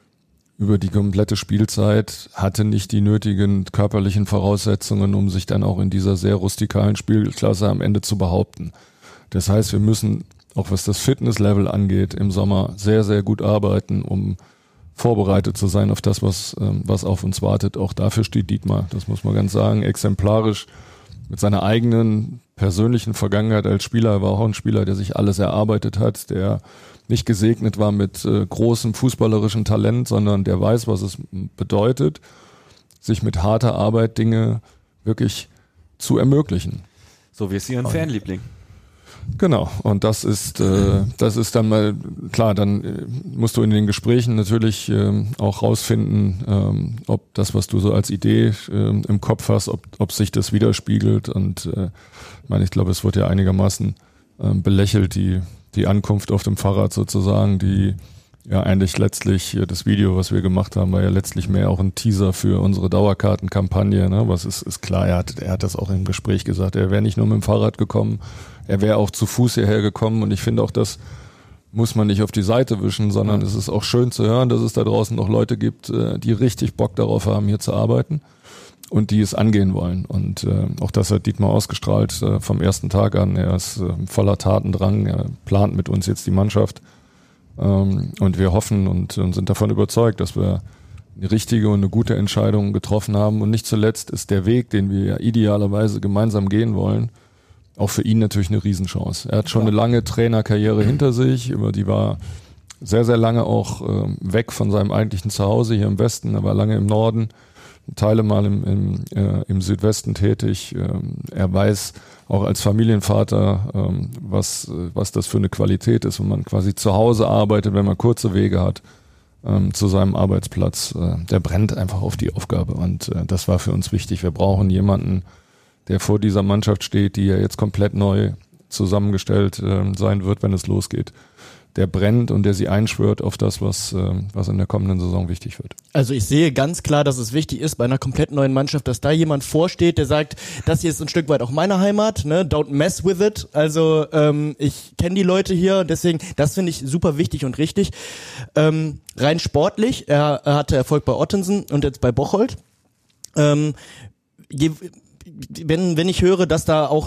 über die komplette Spielzeit hatte nicht die nötigen körperlichen Voraussetzungen, um sich dann auch in dieser sehr rustikalen Spielklasse am Ende zu behaupten. Das heißt, wir müssen, auch was das Fitnesslevel angeht, im Sommer sehr, sehr gut arbeiten, um vorbereitet zu sein auf das, was, was auf uns wartet. Auch dafür steht Dietmar, das muss man ganz sagen, exemplarisch mit seiner eigenen persönlichen Vergangenheit als Spieler. Er war auch ein Spieler, der sich alles erarbeitet hat, der nicht gesegnet war mit äh, großem fußballerischen Talent, sondern der weiß, was es bedeutet, sich mit harter Arbeit Dinge wirklich zu ermöglichen. So wie es Ihren Fanliebling. Genau, und das ist äh, das ist dann mal, klar, dann äh, musst du in den Gesprächen natürlich äh, auch rausfinden, ähm, ob das, was du so als Idee äh, im Kopf hast, ob, ob sich das widerspiegelt. Und äh, ich meine, ich glaube, es wird ja einigermaßen äh, belächelt, die die Ankunft auf dem Fahrrad sozusagen, die ja eigentlich letztlich, das Video, was wir gemacht haben, war ja letztlich mehr auch ein Teaser für unsere Dauerkartenkampagne. Ne? Was ist, ist klar, er hat, er hat das auch im Gespräch gesagt, er wäre nicht nur mit dem Fahrrad gekommen, er wäre auch zu Fuß hierher gekommen und ich finde auch, das muss man nicht auf die Seite wischen, sondern es ist auch schön zu hören, dass es da draußen noch Leute gibt, die richtig Bock darauf haben, hier zu arbeiten und die es angehen wollen. Und äh, auch das hat Dietmar ausgestrahlt äh, vom ersten Tag an. Er ist äh, voller Tatendrang, er plant mit uns jetzt die Mannschaft. Ähm, und wir hoffen und, und sind davon überzeugt, dass wir eine richtige und eine gute Entscheidung getroffen haben. Und nicht zuletzt ist der Weg, den wir ja idealerweise gemeinsam gehen wollen, auch für ihn natürlich eine Riesenchance. Er hat schon eine lange Trainerkarriere hinter sich, über die war sehr, sehr lange auch äh, weg von seinem eigentlichen Zuhause hier im Westen. Er war lange im Norden, Teile mal im, im, äh, im Südwesten tätig. Ähm, er weiß auch als Familienvater, ähm, was, was das für eine Qualität ist, wenn man quasi zu Hause arbeitet, wenn man kurze Wege hat ähm, zu seinem Arbeitsplatz. Äh, der brennt einfach auf die Aufgabe und äh, das war für uns wichtig. Wir brauchen jemanden, der vor dieser Mannschaft steht, die ja jetzt komplett neu zusammengestellt äh, sein wird, wenn es losgeht. Der brennt und der sie einschwört auf das, was, äh, was in der kommenden Saison wichtig wird. Also ich sehe ganz klar, dass es wichtig ist bei einer komplett neuen Mannschaft, dass da jemand vorsteht, der sagt, das hier ist ein Stück weit auch meine Heimat, ne? Don't mess with it. Also ähm, ich kenne die Leute hier, deswegen, das finde ich super wichtig und richtig. Ähm, rein sportlich, er, er hatte Erfolg bei Ottensen und jetzt bei Bocholt. Ähm, je, wenn wenn ich höre, dass da auch noch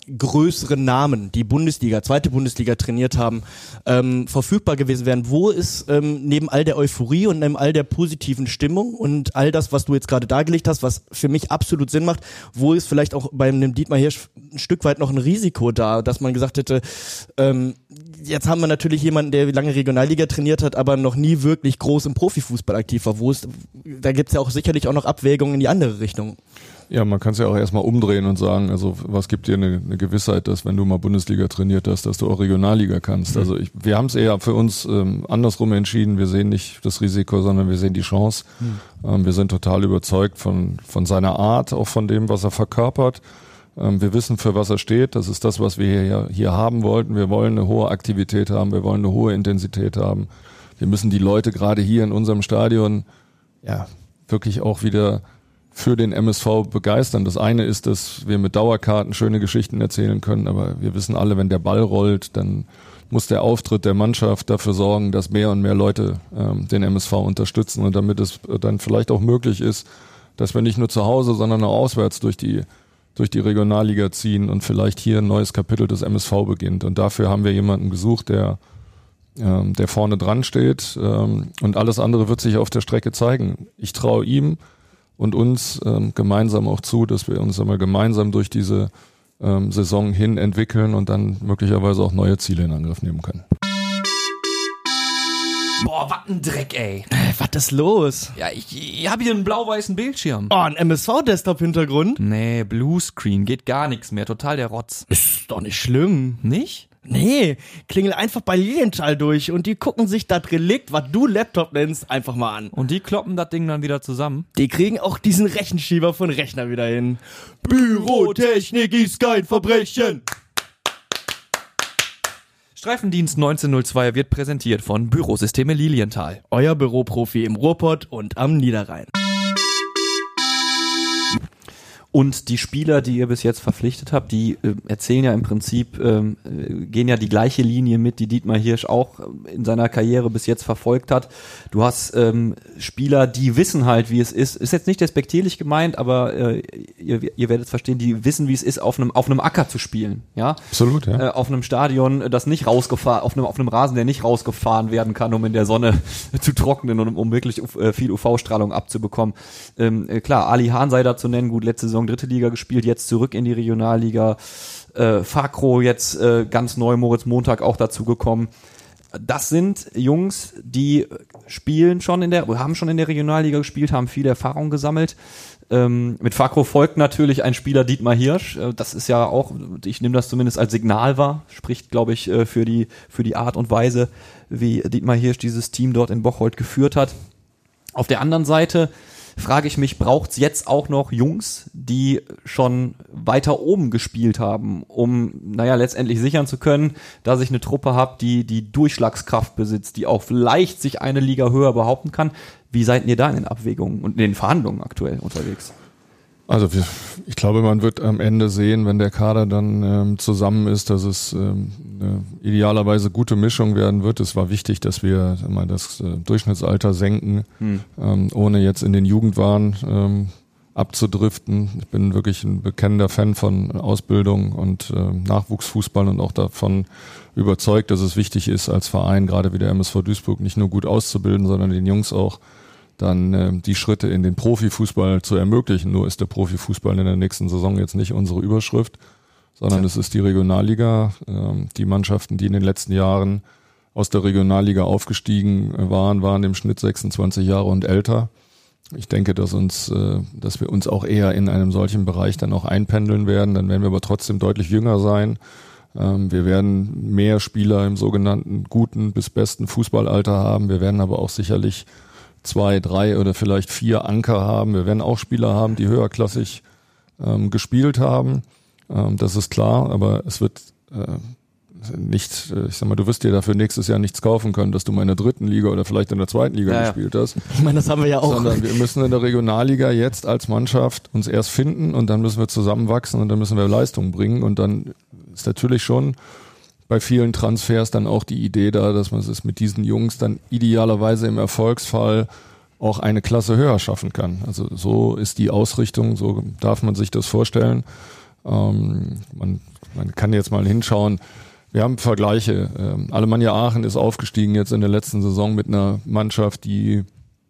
größeren Namen, die Bundesliga, zweite Bundesliga trainiert haben, ähm, verfügbar gewesen wären, wo ist ähm, neben all der Euphorie und neben all der positiven Stimmung und all das, was du jetzt gerade dargelegt hast, was für mich absolut Sinn macht, wo ist vielleicht auch bei einem Dietmar Hirsch ein Stück weit noch ein Risiko da, dass man gesagt hätte, ähm, jetzt haben wir natürlich jemanden, der lange Regionalliga trainiert hat, aber noch nie wirklich groß im Profifußball aktiv war. Wo ist, da gibt's ja auch sicherlich auch noch Abwägungen in die andere Richtung. Ja, man kann es ja auch erstmal umdrehen und sagen, also was gibt dir eine, eine Gewissheit, dass wenn du mal Bundesliga trainiert hast, dass du auch Regionalliga kannst. Mhm. Also ich, wir haben es eher für uns ähm, andersrum entschieden. Wir sehen nicht das Risiko, sondern wir sehen die Chance. Mhm. Ähm, wir sind total überzeugt von, von seiner Art, auch von dem, was er verkörpert. Ähm, wir wissen, für was er steht. Das ist das, was wir hier, hier haben wollten. Wir wollen eine hohe Aktivität haben. Wir wollen eine hohe Intensität haben. Wir müssen die Leute gerade hier in unserem Stadion ja wirklich auch wieder für den M S V begeistern. Das eine ist, dass wir mit Dauerkarten schöne Geschichten erzählen können, aber wir wissen alle, wenn der Ball rollt, dann muss der Auftritt der Mannschaft dafür sorgen, dass mehr und mehr Leute ähm, den M S V unterstützen und damit es dann vielleicht auch möglich ist, dass wir nicht nur zu Hause, sondern auch auswärts durch die durch die Regionalliga ziehen und vielleicht hier ein neues Kapitel des M S V beginnt. Und dafür haben wir jemanden gesucht, der ähm, der vorne dran steht, ähm, und alles andere wird sich auf der Strecke zeigen. Ich traue ihm und uns ähm, gemeinsam auch zu, dass wir uns einmal gemeinsam durch diese ähm, Saison hin entwickeln und dann möglicherweise auch neue Ziele in Angriff nehmen können. Boah, was ein Dreck, ey. Was ist los? Ja, ich, ich habe hier einen blau-weißen Bildschirm. Oh, ein M S V-Desktop-Hintergrund? Nee, Bluescreen, geht gar nichts mehr, total der Rotz. Ist doch nicht schlimm. Nicht? Nee, klingel einfach bei Lilienthal durch und die gucken sich das Relikt, was du Laptop nennst, einfach mal an. Und die kloppen das Ding dann wieder zusammen? Die kriegen auch diesen Rechenschieber von Rechner wieder hin. Bürotechnik ist kein Verbrechen. Streifendienst neunzehnhundertzwei wird präsentiert von Bürosysteme Lilienthal. Euer Büroprofi im Ruhrpott und am Niederrhein. Und die Spieler, die ihr bis jetzt verpflichtet habt, die äh, erzählen ja im Prinzip, ähm, gehen ja die gleiche Linie mit, die Dietmar Hirsch auch in seiner Karriere bis jetzt verfolgt hat. Du hast ähm, Spieler, die wissen halt, wie es ist. Ist jetzt nicht despektierlich gemeint, aber äh, ihr, ihr werdet es verstehen, die wissen, wie es ist, auf einem auf einem Acker zu spielen. Ja, absolut. Ja. Äh, auf einem Stadion, das nicht rausgefahren, auf einem auf einem Rasen, der nicht rausgefahren werden kann, um in der Sonne zu trocknen und um, um wirklich äh, viel U V-Strahlung abzubekommen. Ähm, äh, klar, Ali Hahn sei da zu nennen, gut, letzte Saison dritte Liga gespielt, jetzt zurück in die Regionalliga. Äh, Fakro jetzt äh, ganz neu, Moritz Montag auch dazu gekommen. Das sind Jungs, die spielen schon in der, haben schon in der Regionalliga gespielt, haben viel Erfahrung gesammelt. Ähm, mit Fakro folgt natürlich ein Spieler Dietmar Hirsch. Äh, das ist ja auch, ich nehme das zumindest als Signal wahr, spricht, glaube ich, äh, für die für die Art und Weise, wie Dietmar Hirsch dieses Team dort in Bocholt geführt hat. Auf der anderen Seite frage ich mich, braucht's jetzt auch noch Jungs, die schon weiter oben gespielt haben, um, naja, letztendlich sichern zu können, dass ich eine Truppe habe, die die Durchschlagskraft besitzt, die auch vielleicht sich eine Liga höher behaupten kann. Wie seid ihr da in den Abwägungen und in den Verhandlungen aktuell unterwegs? Also wir, ich glaube, man wird am Ende sehen, wenn der Kader dann ähm, zusammen ist, dass es ähm, eine idealerweise gute Mischung werden wird. Es war wichtig, dass wir mal das äh, Durchschnittsalter senken, hm. ähm, ohne jetzt in den Jugendwahn ähm, abzudriften. Ich bin wirklich ein bekennender Fan von Ausbildung und äh, Nachwuchsfußball und auch davon überzeugt, dass es wichtig ist, als Verein, gerade wie der M S V Duisburg, nicht nur gut auszubilden, sondern den Jungs auch dann äh, die Schritte in den Profifußball zu ermöglichen. Nur ist der Profifußball in der nächsten Saison jetzt nicht unsere Überschrift, sondern ja. es ist die Regionalliga. Ähm, die Mannschaften, die in den letzten Jahren aus der Regionalliga aufgestiegen waren, waren im Schnitt sechsundzwanzig Jahre und älter. Ich denke, dass uns, äh, dass wir uns auch eher in einem solchen Bereich dann auch einpendeln werden. Dann werden wir aber trotzdem deutlich jünger sein. Ähm, wir werden mehr Spieler im sogenannten guten bis besten Fußballalter haben. Wir werden aber auch sicherlich zwei, drei oder vielleicht vier Anker haben. Wir werden auch Spieler haben, die höherklassig ähm, gespielt haben. Ähm, das ist klar, aber es wird äh, nicht, äh, ich sag mal, du wirst dir dafür nächstes Jahr nichts kaufen können, dass du mal in der dritten Liga oder vielleicht in der zweiten Liga ja, gespielt hast. Ich meine, das haben wir ja auch. Sondern wir müssen in der Regionalliga jetzt als Mannschaft uns erst finden und dann müssen wir zusammenwachsen und dann müssen wir Leistung bringen und dann ist natürlich schon bei vielen Transfers dann auch die Idee da, dass man es mit diesen Jungs dann idealerweise im Erfolgsfall auch eine Klasse höher schaffen kann. Also so ist die Ausrichtung, so darf man sich das vorstellen. Ähm, man man kann jetzt mal hinschauen. Wir haben Vergleiche. Ähm, Alemannia Aachen ist aufgestiegen jetzt in der letzten Saison mit einer Mannschaft, die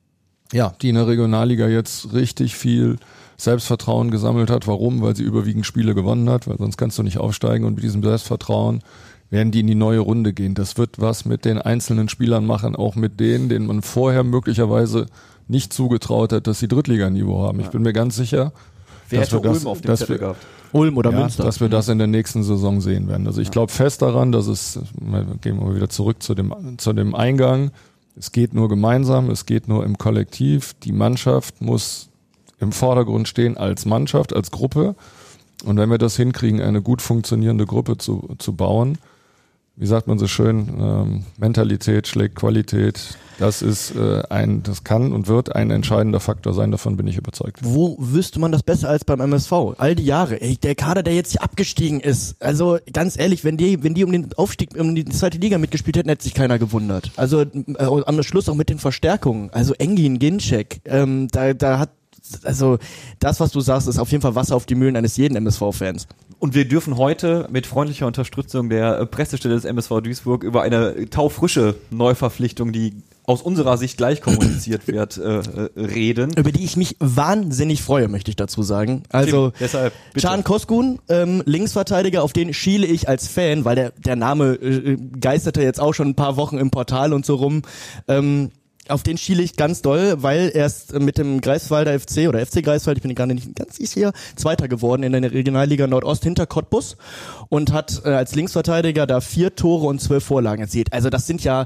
ja, die in der Regionalliga jetzt richtig viel Selbstvertrauen gesammelt hat. Warum? Weil sie überwiegend Spiele gewonnen hat, weil sonst kannst du nicht aufsteigen. Und mit diesem Selbstvertrauen werden die in die neue Runde gehen. Das wird was mit den einzelnen Spielern machen, auch mit denen, denen man vorher möglicherweise nicht zugetraut hat, dass sie Drittliganiveau haben. Ich bin mir ganz sicher, Wer dass hätte wir Ulm das, auf dem dass Zettel wir, gehabt? Ulm oder ja, Münster. dass wir das in der nächsten Saison sehen werden. Also ich glaube fest daran, dass es, gehen wir wieder zurück zu dem, zu dem Eingang, es geht nur gemeinsam, es geht nur im Kollektiv. Die Mannschaft muss im Vordergrund stehen als Mannschaft, als Gruppe. Und wenn wir das hinkriegen, eine gut funktionierende Gruppe zu, zu bauen, wie sagt man so schön, ähm, Mentalität schlägt Qualität. Das ist äh, ein, das kann und wird ein entscheidender Faktor sein, davon bin ich überzeugt. Wo wüsste man das besser als beim M S V? All die Jahre, ey, der Kader, der jetzt hier abgestiegen ist. Also ganz ehrlich, wenn die, wenn die um den Aufstieg, um die zweite Liga mitgespielt hätten, hätte sich keiner gewundert. Also äh, am Schluss auch mit den Verstärkungen. Also Engin, Ginczek, ähm, da, da hat also das, was du sagst, ist auf jeden Fall Wasser auf die Mühlen eines jeden M S V-Fans. Und wir dürfen heute mit freundlicher Unterstützung der Pressestelle des M S V Duisburg über eine taufrische Neuverpflichtung, die aus unserer Sicht gleich kommuniziert wird, äh, reden. Über die ich mich wahnsinnig freue, möchte ich dazu sagen. Also Tim, deshalb, bitte. Can Koskun, ähm, Linksverteidiger, auf den schiele ich als Fan, weil der, der Name äh, geisterte jetzt auch schon ein paar Wochen im Portal und so rum. Ähm, Auf den schiele ich ganz doll, weil er ist mit dem Greifswalder F C oder F C Greifswald, ich bin gerade nicht ganz sicher, Zweiter geworden in der Regionalliga Nordost hinter Cottbus und hat äh, als Linksverteidiger da vier Tore und zwölf Vorlagen erzielt. Also das sind ja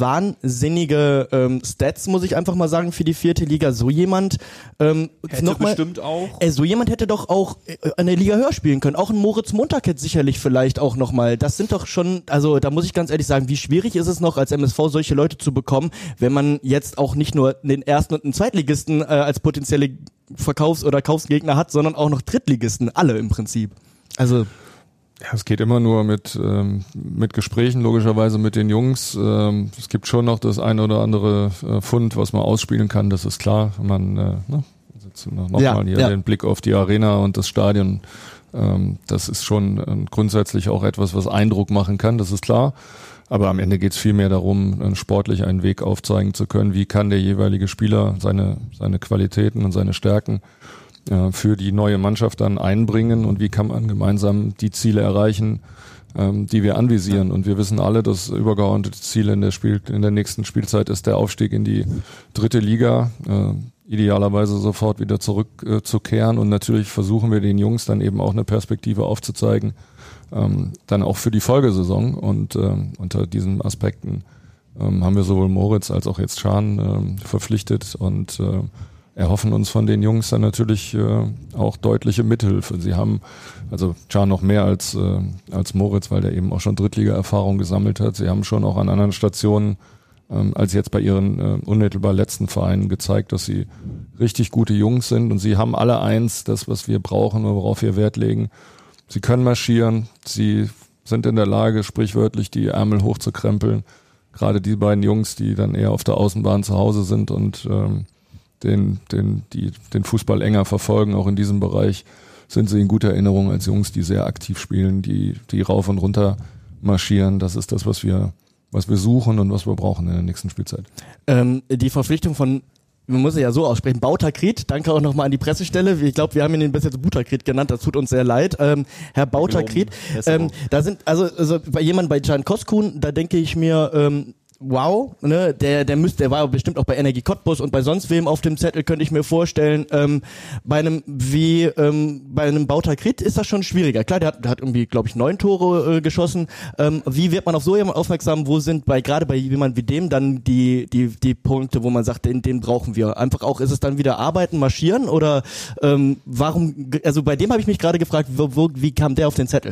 wahnsinnige ähm, Stats, muss ich einfach mal sagen, für die vierte Liga. So jemand ähm, Hätte noch mal, bestimmt auch. Äh, so jemand hätte doch auch äh, in der Liga höher spielen können. Auch ein Moritz Montag hätte sicherlich vielleicht auch noch mal. Das sind doch schon, also da muss ich ganz ehrlich sagen, wie schwierig ist es noch als M S V solche Leute zu bekommen, wenn man jetzt auch nicht nur den ersten und den Zweitligisten äh, als potenzielle Verkaufs- oder Kaufsgegner hat, sondern auch noch Drittligisten, alle im Prinzip. Also ja, es geht immer nur mit ähm, mit Gesprächen, logischerweise mit den Jungs. Ähm, es gibt schon noch das eine oder andere äh, Pfund, was man ausspielen kann, das ist klar. Man äh, ne, nochmal Ja, hier ja. den Blick auf die Arena und das Stadion. Ähm, das ist schon äh, grundsätzlich auch etwas, was Eindruck machen kann, das ist klar. Aber am Ende geht es vielmehr darum, äh, sportlich einen Weg aufzeigen zu können. Wie kann der jeweilige Spieler seine seine Qualitäten und seine Stärken äh, für die neue Mannschaft dann einbringen und wie kann man gemeinsam die Ziele erreichen, ähm, die wir anvisieren. Und wir wissen alle, das übergeordnete Ziel in der Spiel in der nächsten Spielzeit ist der Aufstieg in die dritte Liga. Äh, idealerweise sofort wieder zurückzukehren äh, und natürlich versuchen wir den Jungs dann eben auch eine Perspektive aufzuzeigen, ähm, dann auch für die Folgesaison und ähm, unter diesen Aspekten ähm, haben wir sowohl Moritz als auch jetzt Can ähm, verpflichtet und äh, erhoffen uns von den Jungs dann natürlich äh, auch deutliche Mithilfe. Sie haben also Can noch mehr als äh, als Moritz, weil der eben auch schon Drittliga-Erfahrung gesammelt hat. Sie haben schon auch an anderen Stationen ähm, als jetzt bei ihren äh, unmittelbar letzten Vereinen gezeigt, dass sie richtig gute Jungs sind und sie haben alle eins, das was wir brauchen und worauf wir Wert legen. Sie können marschieren, sie sind in der Lage, sprichwörtlich die Ärmel hochzukrempeln. Gerade die beiden Jungs, die dann eher auf der Außenbahn zu Hause sind und ähm, den, den, die, den Fußball enger verfolgen, auch in diesem Bereich, sind sie in guter Erinnerung als Jungs, die sehr aktiv spielen, die, die rauf und runter marschieren. Das ist das, was wir, was wir suchen und was wir brauchen in der nächsten Spielzeit. ähm, die Verpflichtung von, man muss es ja so aussprechen, Bautakrit, danke auch nochmal an die Pressestelle. Ich glaube, wir haben ihn bis jetzt Butakrit genannt, das tut uns sehr leid. Ähm, Herr Bautakrit, ähm, da sind, also, also bei jemandem bei Can Koskun, da denke ich mir, ähm, wow, ne, der, der müsste, der war bestimmt auch bei Energie Cottbus und bei sonst wem auf dem Zettel, könnte ich mir vorstellen. Ähm, bei einem wie ähm, bei einem Bautakrit ist das schon schwieriger. Klar, der hat, der hat irgendwie, glaube ich, neun Tore äh, geschossen. Ähm, wie wird man auf so jemanden aufmerksam? Wo sind bei gerade bei jemandem wie dem dann die die die Punkte, wo man sagt, den den brauchen wir? Einfach auch, ist es dann wieder arbeiten, marschieren oder ähm, warum? Also bei dem habe ich mich gerade gefragt, wo, wo, wie kam der auf den Zettel?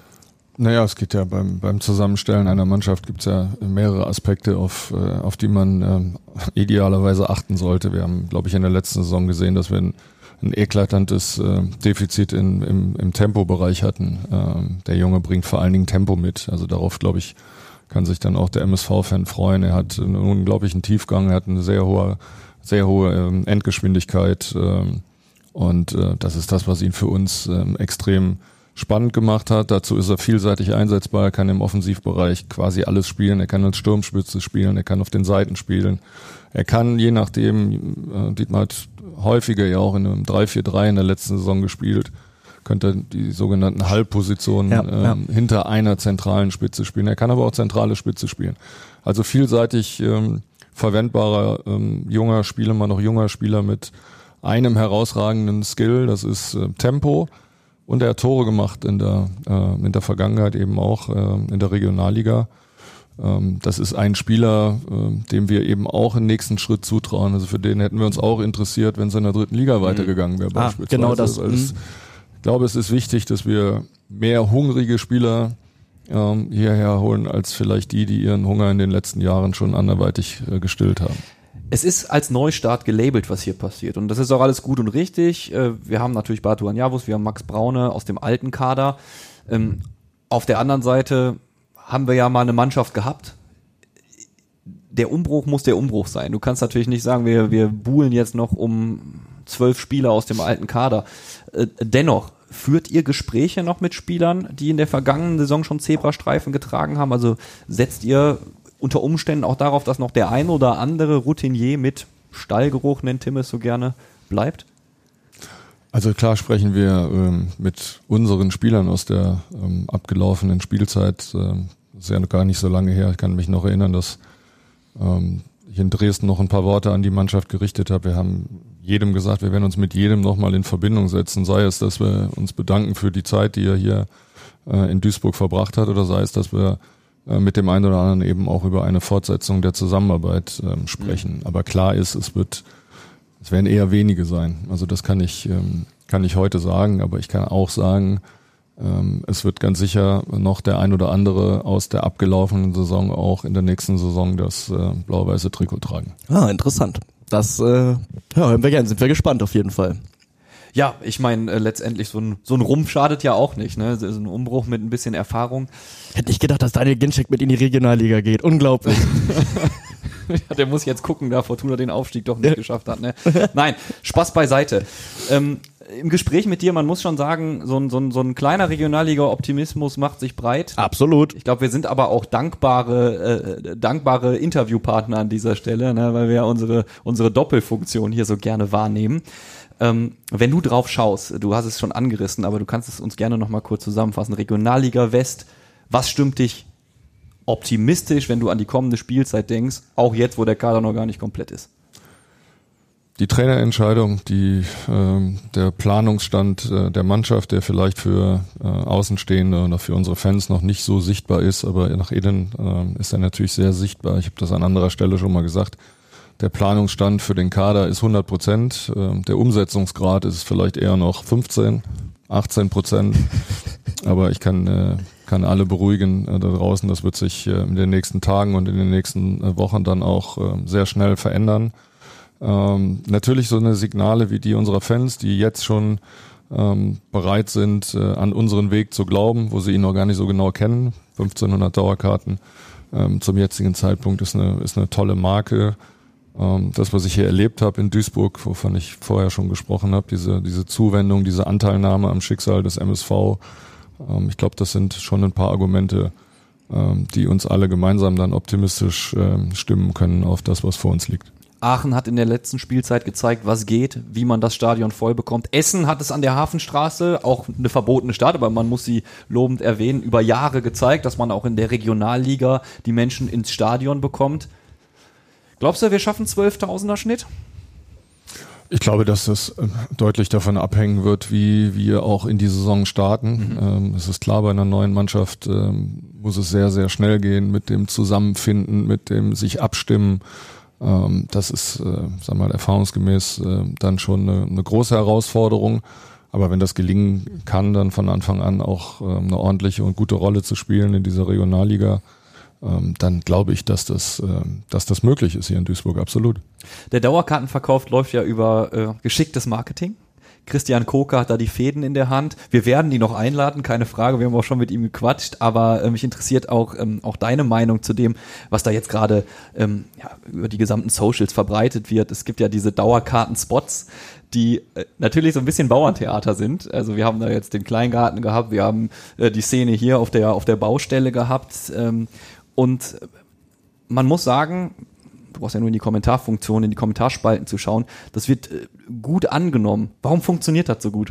Naja, es geht ja beim, beim Zusammenstellen einer Mannschaft gibt's ja mehrere Aspekte, auf, äh, auf die man ähm, idealerweise achten sollte. Wir haben, glaube ich, in der letzten Saison gesehen, dass wir ein, ein eklatantes äh, Defizit in, im, im Tempobereich hatten. Ähm, der Junge bringt vor allen Dingen Tempo mit. Also darauf, glaube ich, kann sich dann auch der M S V-Fan freuen. Er hat einen unglaublichen Tiefgang, er hat eine sehr hohe, sehr hohe ähm, Endgeschwindigkeit ähm, und äh, das ist das, was ihn für uns ähm, extrem spannend gemacht hat. Dazu ist er vielseitig einsetzbar, er kann im Offensivbereich quasi alles spielen, er kann als Sturmspitze spielen, er kann auf den Seiten spielen. Er kann, je nachdem, äh, Dietmar hat häufiger ja auch in einem drei vier drei in der letzten Saison gespielt, könnte die sogenannten Halbpositionen ja, ähm, ja. hinter einer zentralen Spitze spielen. Er kann aber auch zentrale Spitze spielen. Also vielseitig ähm, verwendbarer ähm, junger Spieler, mal noch junger Spieler mit einem herausragenden Skill, das ist äh, Tempo. Und er hat Tore gemacht in der äh, in der Vergangenheit eben auch äh, in der Regionalliga. Ähm, das ist ein Spieler, äh, dem wir eben auch einen nächsten Schritt zutrauen. Also für den hätten wir uns auch interessiert, wenn es in der dritten Liga weitergegangen wäre, ah, beispielsweise. Genau das. Weil es, ich glaube, es ist wichtig, dass wir mehr hungrige Spieler ähm, hierher holen, als vielleicht die, die ihren Hunger in den letzten Jahren schon anderweitig äh, gestillt haben. Es ist als Neustart gelabelt, was hier passiert. Und das ist auch alles gut und richtig. Wir haben natürlich Batu Anjavus, wir haben Max Braune aus dem alten Kader. Auf der anderen Seite haben wir ja mal eine Mannschaft gehabt. Der Umbruch muss der Umbruch sein. Du kannst natürlich nicht sagen, wir, wir buhlen jetzt noch um zwölf Spieler aus dem alten Kader. Dennoch, führt ihr Gespräche noch mit Spielern, die in der vergangenen Saison schon Zebrastreifen getragen haben? Also setzt ihr unter Umständen auch darauf, dass noch der ein oder andere Routinier mit Stallgeruch, nennt Tim es so gerne, bleibt? Also klar sprechen wir ähm, mit unseren Spielern aus der ähm, abgelaufenen Spielzeit. Ähm, das ist ja noch gar nicht so lange her. Ich kann mich noch erinnern, dass ähm, ich in Dresden noch ein paar Worte an die Mannschaft gerichtet habe. Wir haben jedem gesagt, wir werden uns mit jedem nochmal in Verbindung setzen. Sei es, dass wir uns bedanken für die Zeit, die er hier äh, in Duisburg verbracht hat, oder sei es, dass wir mit dem einen oder anderen eben auch über eine Fortsetzung der Zusammenarbeit ähm, sprechen. Mhm. Aber klar ist, es wird, es werden eher wenige sein. Also das kann ich, ähm, kann ich heute sagen, aber ich kann auch sagen, ähm, es wird ganz sicher noch der ein oder andere aus der abgelaufenen Saison auch in der nächsten Saison das äh, blau-weiße Trikot tragen. Ah, interessant. Das äh, ja, hören wir gerne, sind wir gespannt auf jeden Fall. Ja, ich meine, äh, letztendlich so ein, so ein Rumpf schadet ja auch nicht, ne? So ein Umbruch mit ein bisschen Erfahrung. Hätte nicht gedacht, dass Daniel Ginczek mit in die Regionalliga geht. Unglaublich. Ja, der muss jetzt gucken, da Fortuna den Aufstieg doch nicht ja. geschafft hat, ne? Nein, Spaß beiseite. Ähm, im Gespräch mit dir, man muss schon sagen, so ein, so ein, so ein kleiner Regionalliga-Optimismus macht sich breit. Absolut. Ich glaube, wir sind aber auch dankbare, äh, dankbare Interviewpartner an dieser Stelle, ne? Weil wir ja unsere, unsere Doppelfunktion hier so gerne wahrnehmen. Ähm, wenn du drauf schaust, du hast es schon angerissen, aber du kannst es uns gerne nochmal kurz zusammenfassen. Regionalliga West, was stimmt dich optimistisch, wenn du an die kommende Spielzeit denkst, auch jetzt, wo der Kader noch gar nicht komplett ist? Die Trainerentscheidung, die ähm, der Planungsstand äh, der Mannschaft, der vielleicht für äh, Außenstehende oder für unsere Fans noch nicht so sichtbar ist, aber nach innen äh, ist er natürlich sehr sichtbar. Ich habe das an anderer Stelle schon mal gesagt. Der Planungsstand für den Kader ist hundert Prozent. Der Umsetzungsgrad ist vielleicht eher noch fünfzehn, achtzehn Prozent. Aber ich kann, kann alle beruhigen da draußen. Das wird sich in den nächsten Tagen und in den nächsten Wochen dann auch sehr schnell verändern. Natürlich so eine Signale wie die unserer Fans, die jetzt schon bereit sind, an unseren Weg zu glauben, wo sie ihn noch gar nicht so genau kennen. fünfzehnhundert Dauerkarten zum jetzigen Zeitpunkt ist eine, ist eine tolle Marke. Das, was ich hier erlebt habe in Duisburg, wovon ich vorher schon gesprochen habe, diese diese Zuwendung, diese Anteilnahme am Schicksal des M S V, ich glaube, das sind schon ein paar Argumente, die uns alle gemeinsam dann optimistisch stimmen können auf das, was vor uns liegt. Aachen hat in der letzten Spielzeit gezeigt, was geht, wie man das Stadion voll bekommt. Essen hat es an der Hafenstraße, auch eine verbotene Stadt, aber man muss sie lobend erwähnen, über Jahre gezeigt, dass man auch in der Regionalliga die Menschen ins Stadion bekommt. Glaubst du, wir schaffen zwölftausender Schnitt? Ich glaube, dass das deutlich davon abhängen wird, wie wir auch in die Saison starten. Mhm. Ähm, es ist klar, bei einer neuen Mannschaft ähm, muss es sehr, sehr schnell gehen mit dem Zusammenfinden, mit dem sich abstimmen. Ähm, das ist, äh, sag mal, erfahrungsgemäß äh, dann schon eine, eine große Herausforderung. Aber wenn das gelingen kann, dann von Anfang an auch äh, eine ordentliche und gute Rolle zu spielen in dieser Regionalliga, dann glaube ich, dass das, dass das möglich ist hier in Duisburg, absolut. Der Dauerkartenverkauf läuft ja über äh, geschicktes Marketing. Christian Koker hat da die Fäden in der Hand. Wir werden ihn noch einladen, keine Frage. Wir haben auch schon mit ihm gequatscht, aber äh, mich interessiert auch, ähm, auch deine Meinung zu dem, was da jetzt gerade ähm, ja, über die gesamten Socials verbreitet wird. Es gibt ja diese Dauerkarten-Spots, die äh, natürlich so ein bisschen Bauerntheater sind. Also wir haben da jetzt den Kleingarten gehabt, wir haben äh, die Szene hier auf der, auf der Baustelle gehabt ähm, und man muss sagen, du brauchst ja nur in die Kommentarfunktion, in die Kommentarspalten zu schauen, das wird äh, gut angenommen. Warum funktioniert das so gut?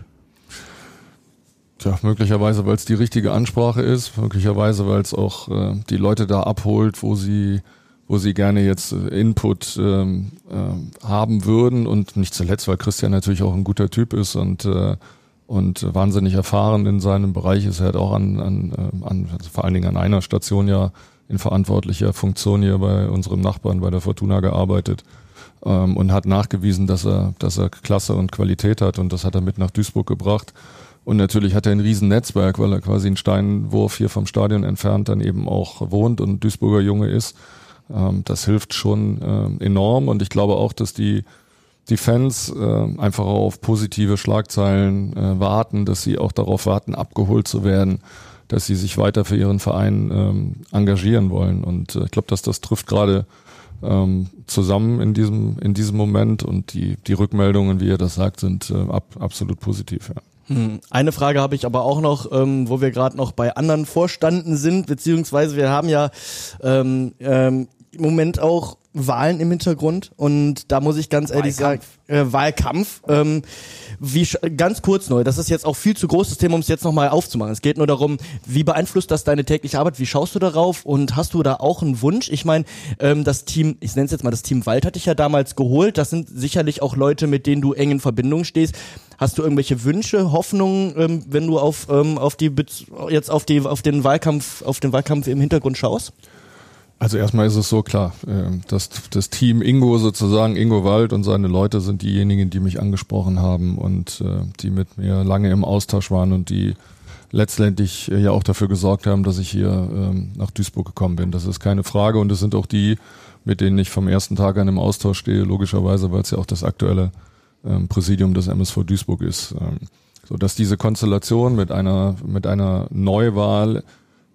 Tja, möglicherweise, weil es die richtige Ansprache ist, möglicherweise, weil es auch äh, die Leute da abholt, wo sie wo sie gerne jetzt äh, Input ähm, äh, haben würden und nicht zuletzt, weil Christian natürlich auch ein guter Typ ist und äh, und wahnsinnig erfahren in seinem Bereich ist. Er hat auch an, an, an also vor allen Dingen an einer Station ja in verantwortlicher Funktion hier bei unserem Nachbarn bei der Fortuna gearbeitet ähm, und hat nachgewiesen, dass er, dass er Klasse und Qualität hat und das hat er mit nach Duisburg gebracht. Und natürlich hat er ein riesen Netzwerk, weil er quasi einen Steinwurf hier vom Stadion entfernt dann eben auch wohnt und Duisburger Junge ist. Ähm, das hilft schon äh, enorm und ich glaube auch, dass die die Fans äh, einfach auf positive Schlagzeilen äh, warten, dass sie auch darauf warten, abgeholt zu werden, dass sie sich weiter für ihren Verein ähm, engagieren wollen. Und äh, ich glaube, dass das trifft gerade ähm, zusammen in diesem in diesem Moment und die die Rückmeldungen, wie ihr das sagt, sind äh, ab, absolut positiv. Ja. Hm. Eine Frage habe ich aber auch noch, ähm, wo wir gerade noch bei anderen Vorstanden sind, beziehungsweise wir haben ja ähm, ähm, im Moment auch Wahlen im Hintergrund und da muss ich ganz ehrlich Wahlkampf. sagen, äh, Wahlkampf, ähm, wie ganz kurz neu, das ist jetzt auch viel zu großes Thema, um es jetzt nochmal aufzumachen. Es geht nur darum, wie beeinflusst das deine tägliche Arbeit, wie schaust du darauf und hast du da auch einen Wunsch? Ich meine, ähm, das Team, ich nenne es jetzt mal das Team Wald hat dich ja damals geholt, das sind sicherlich auch Leute, mit denen du eng in Verbindung stehst. Hast du irgendwelche Wünsche, Hoffnungen, ähm, wenn du auf ähm, auf die jetzt auf die auf den Wahlkampf auf den Wahlkampf im Hintergrund schaust? Also erstmal ist es so klar, dass das Team Ingo sozusagen, Ingo Wald und seine Leute sind diejenigen, die mich angesprochen haben und die mit mir lange im Austausch waren und die letztendlich ja auch dafür gesorgt haben, dass ich hier nach Duisburg gekommen bin. Das ist keine Frage und es sind auch die, mit denen ich vom ersten Tag an im Austausch stehe, logischerweise, weil es ja auch das aktuelle Präsidium des M S V Duisburg ist. So dass diese Konstellation mit einer mit einer Neuwahl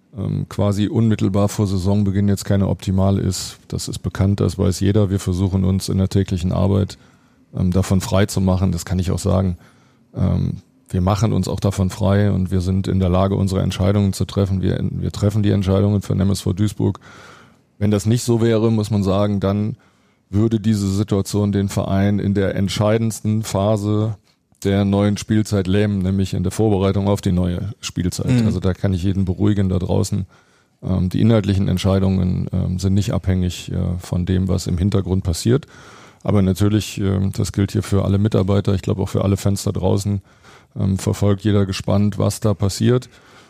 quasi unmittelbar vor Saisonbeginn jetzt keine optimale ist. Das ist bekannt, das weiß jeder. Wir versuchen uns in der täglichen Arbeit ähm, davon frei zu machen. Das kann ich auch sagen. Ähm, wir machen uns auch davon frei und wir sind in der Lage, unsere Entscheidungen zu treffen. Wir, wir treffen die Entscheidungen für den M S V Duisburg. Wenn das nicht so wäre, muss man sagen, dann würde diese Situation den Verein in der entscheidendsten Phase der neuen Spielzeit lähmen, nämlich in der Vorbereitung auf die neue Spielzeit. Mhm. Also da kann ich jeden beruhigen da draußen. Ähm, die inhaltlichen Entscheidungen ähm, sind nicht abhängig äh, von dem, was im Hintergrund passiert. Aber natürlich, äh, das gilt hier für alle Mitarbeiter, ich glaube auch für alle Fans da draußen, ähm, verfolgt jeder gespannt, was da passiert.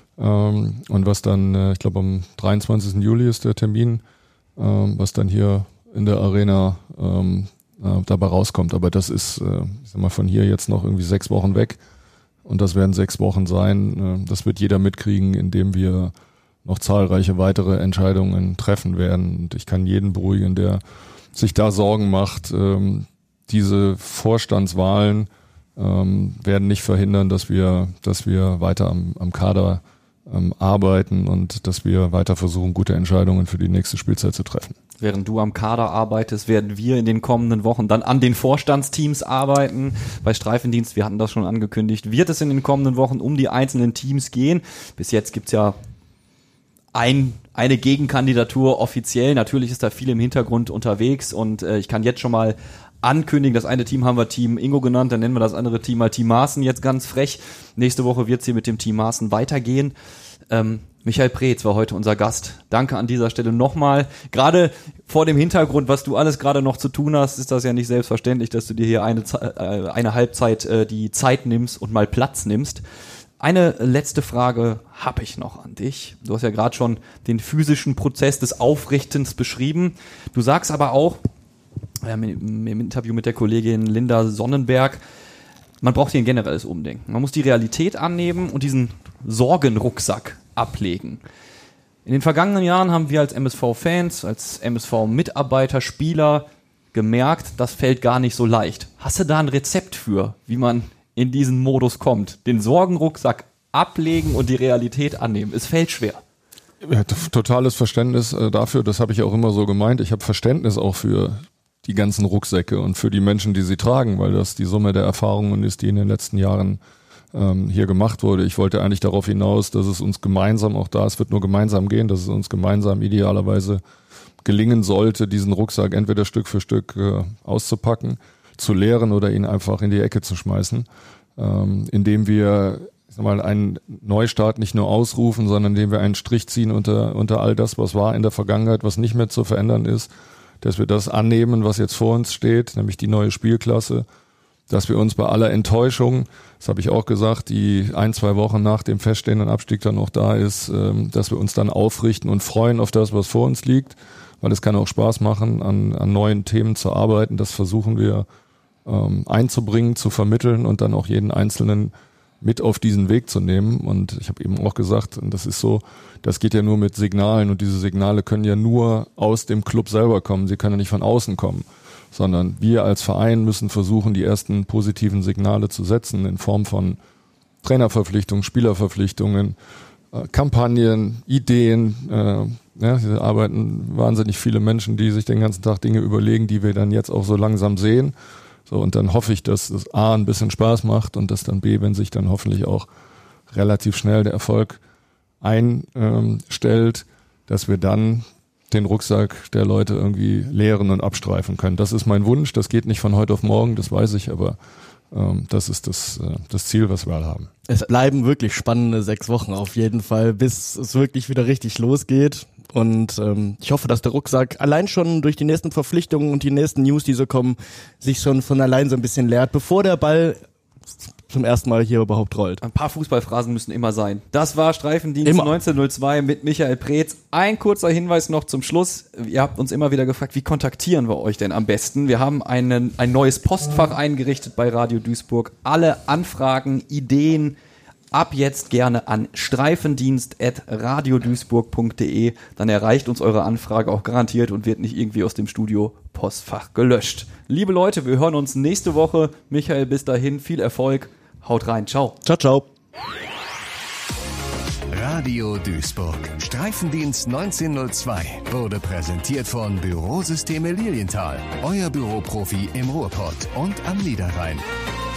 Ähm, und was dann, äh, ich glaube am dreiundzwanzigsten Juli ist der Termin, ähm, was dann hier in der Arena ähm, Äh, dabei rauskommt. Aber das ist, äh, ich sag mal, von hier jetzt noch irgendwie sechs Wochen weg und das werden sechs Wochen sein. Äh, das wird jeder mitkriegen, indem wir noch zahlreiche weitere Entscheidungen treffen werden. Und ich kann jeden beruhigen, der sich da Sorgen macht. Ähm, diese Vorstandswahlen ähm, werden nicht verhindern, dass wir, dass wir weiter am, am Kader ähm, arbeiten und dass wir weiter versuchen, gute Entscheidungen für die nächste Spielzeit zu treffen. Während du am Kader arbeitest, werden wir in den kommenden Wochen dann an den Vorstandsteams arbeiten. Bei Streifendienst, wir hatten das schon angekündigt, wird es in den kommenden Wochen um die einzelnen Teams gehen. Bis jetzt gibt's ja ein, eine Gegenkandidatur offiziell. Natürlich ist da viel im Hintergrund unterwegs und äh, ich kann jetzt schon mal ankündigen, das eine Team haben wir Team Ingo genannt, dann nennen wir das andere Team mal Team Maaßen jetzt ganz frech. Nächste Woche wird's hier mit dem Team Maaßen weitergehen. Ähm, Michael Preetz war heute unser Gast. Danke an dieser Stelle nochmal. Gerade vor dem Hintergrund, was du alles gerade noch zu tun hast, ist das ja nicht selbstverständlich, dass du dir hier eine, äh, eine Halbzeit äh, die Zeit nimmst und mal Platz nimmst. Eine letzte Frage habe ich noch an dich. Du hast ja gerade schon den physischen Prozess des Aufrichtens beschrieben. Du sagst aber auch, äh, im, im Interview mit der Kollegin Linda Sonnenberg, man braucht hier ein generelles Umdenken. Man muss die Realität annehmen und diesen Sorgenrucksack ablegen. In den vergangenen Jahren haben wir als M S V-Fans, als M S V-Mitarbeiter, Spieler gemerkt, das fällt gar nicht so leicht. Hast du da ein Rezept für, wie man in diesen Modus kommt. Den Sorgenrucksack ablegen und die Realität annehmen. Es fällt schwer. Ja, totales Verständnis äh, dafür, das habe ich auch immer so gemeint. Ich habe Verständnis auch für die ganzen Rucksäcke und für die Menschen, die sie tragen, weil das die Summe der Erfahrungen ist, die in den letzten Jahren ähm, hier gemacht wurde. Ich wollte eigentlich darauf hinaus, dass es uns gemeinsam, auch da, es wird nur gemeinsam gehen, dass es uns gemeinsam idealerweise gelingen sollte, diesen Rucksack entweder Stück für Stück äh, auszupacken, zu leeren oder ihn einfach in die Ecke zu schmeißen, ähm, indem wir ich sag mal, einen Neustart nicht nur ausrufen, sondern indem wir einen Strich ziehen unter, unter all das, was war in der Vergangenheit, was nicht mehr zu verändern ist, dass wir das annehmen, was jetzt vor uns steht, nämlich die neue Spielklasse, dass wir uns bei aller Enttäuschung, das habe ich auch gesagt, die ein, zwei Wochen nach dem feststehenden Abstieg dann noch da ist, dass wir uns dann aufrichten und freuen auf das, was vor uns liegt, weil es kann auch Spaß machen, an, an neuen Themen zu arbeiten. Das versuchen wir ähm, einzubringen, zu vermitteln und dann auch jeden Einzelnen mit auf diesen Weg zu nehmen. Und ich habe eben auch gesagt, und das ist so, das geht ja nur mit Signalen und diese Signale können ja nur aus dem Club selber kommen. Sie können ja nicht von außen kommen, sondern wir als Verein müssen versuchen, die ersten positiven Signale zu setzen in Form von Trainerverpflichtungen, Spielerverpflichtungen, äh, Kampagnen, Ideen. Äh, ja, hier arbeiten wahnsinnig viele Menschen, die sich den ganzen Tag Dinge überlegen, die wir dann jetzt auch so langsam sehen. So, und dann hoffe ich, dass das A ein bisschen Spaß macht und dass dann B, wenn sich dann hoffentlich auch relativ schnell der Erfolg einstellt, dass wir dann den Rucksack der Leute irgendwie leeren und abstreifen können. Das ist mein Wunsch, das geht nicht von heute auf morgen, das weiß ich, aber ähm, das ist das, äh, das Ziel, was wir alle haben. Es bleiben wirklich spannende sechs Wochen auf jeden Fall, bis es wirklich wieder richtig losgeht. Und ähm, ich hoffe, dass der Rucksack allein schon durch die nächsten Verpflichtungen und die nächsten News, die so kommen, sich schon von allein so ein bisschen leert, bevor der Ball zum ersten Mal hier überhaupt rollt. Ein paar Fußballphrasen müssen immer sein. Das war Streifendienst Immer. neunzehnhundertzwei mit Michael Preetz. Ein kurzer Hinweis noch zum Schluss. Ihr habt uns immer wieder gefragt, wie kontaktieren wir euch denn am besten? Wir haben einen, ein neues Postfach eingerichtet bei Radio Duisburg. Alle Anfragen, Ideen, ab jetzt gerne an streifendienst at radioduisburg punkt de. Dann erreicht uns eure Anfrage auch garantiert und wird nicht irgendwie aus dem Studio Postfach gelöscht. Liebe Leute, wir hören uns nächste Woche. Michael, bis dahin, viel Erfolg. Haut rein. Ciao. Ciao, ciao. Radio Duisburg. Streifendienst neunzehnhundertzwei wurde präsentiert von Bürosysteme Lilienthal. Euer Büroprofi im Ruhrpott und am Niederrhein.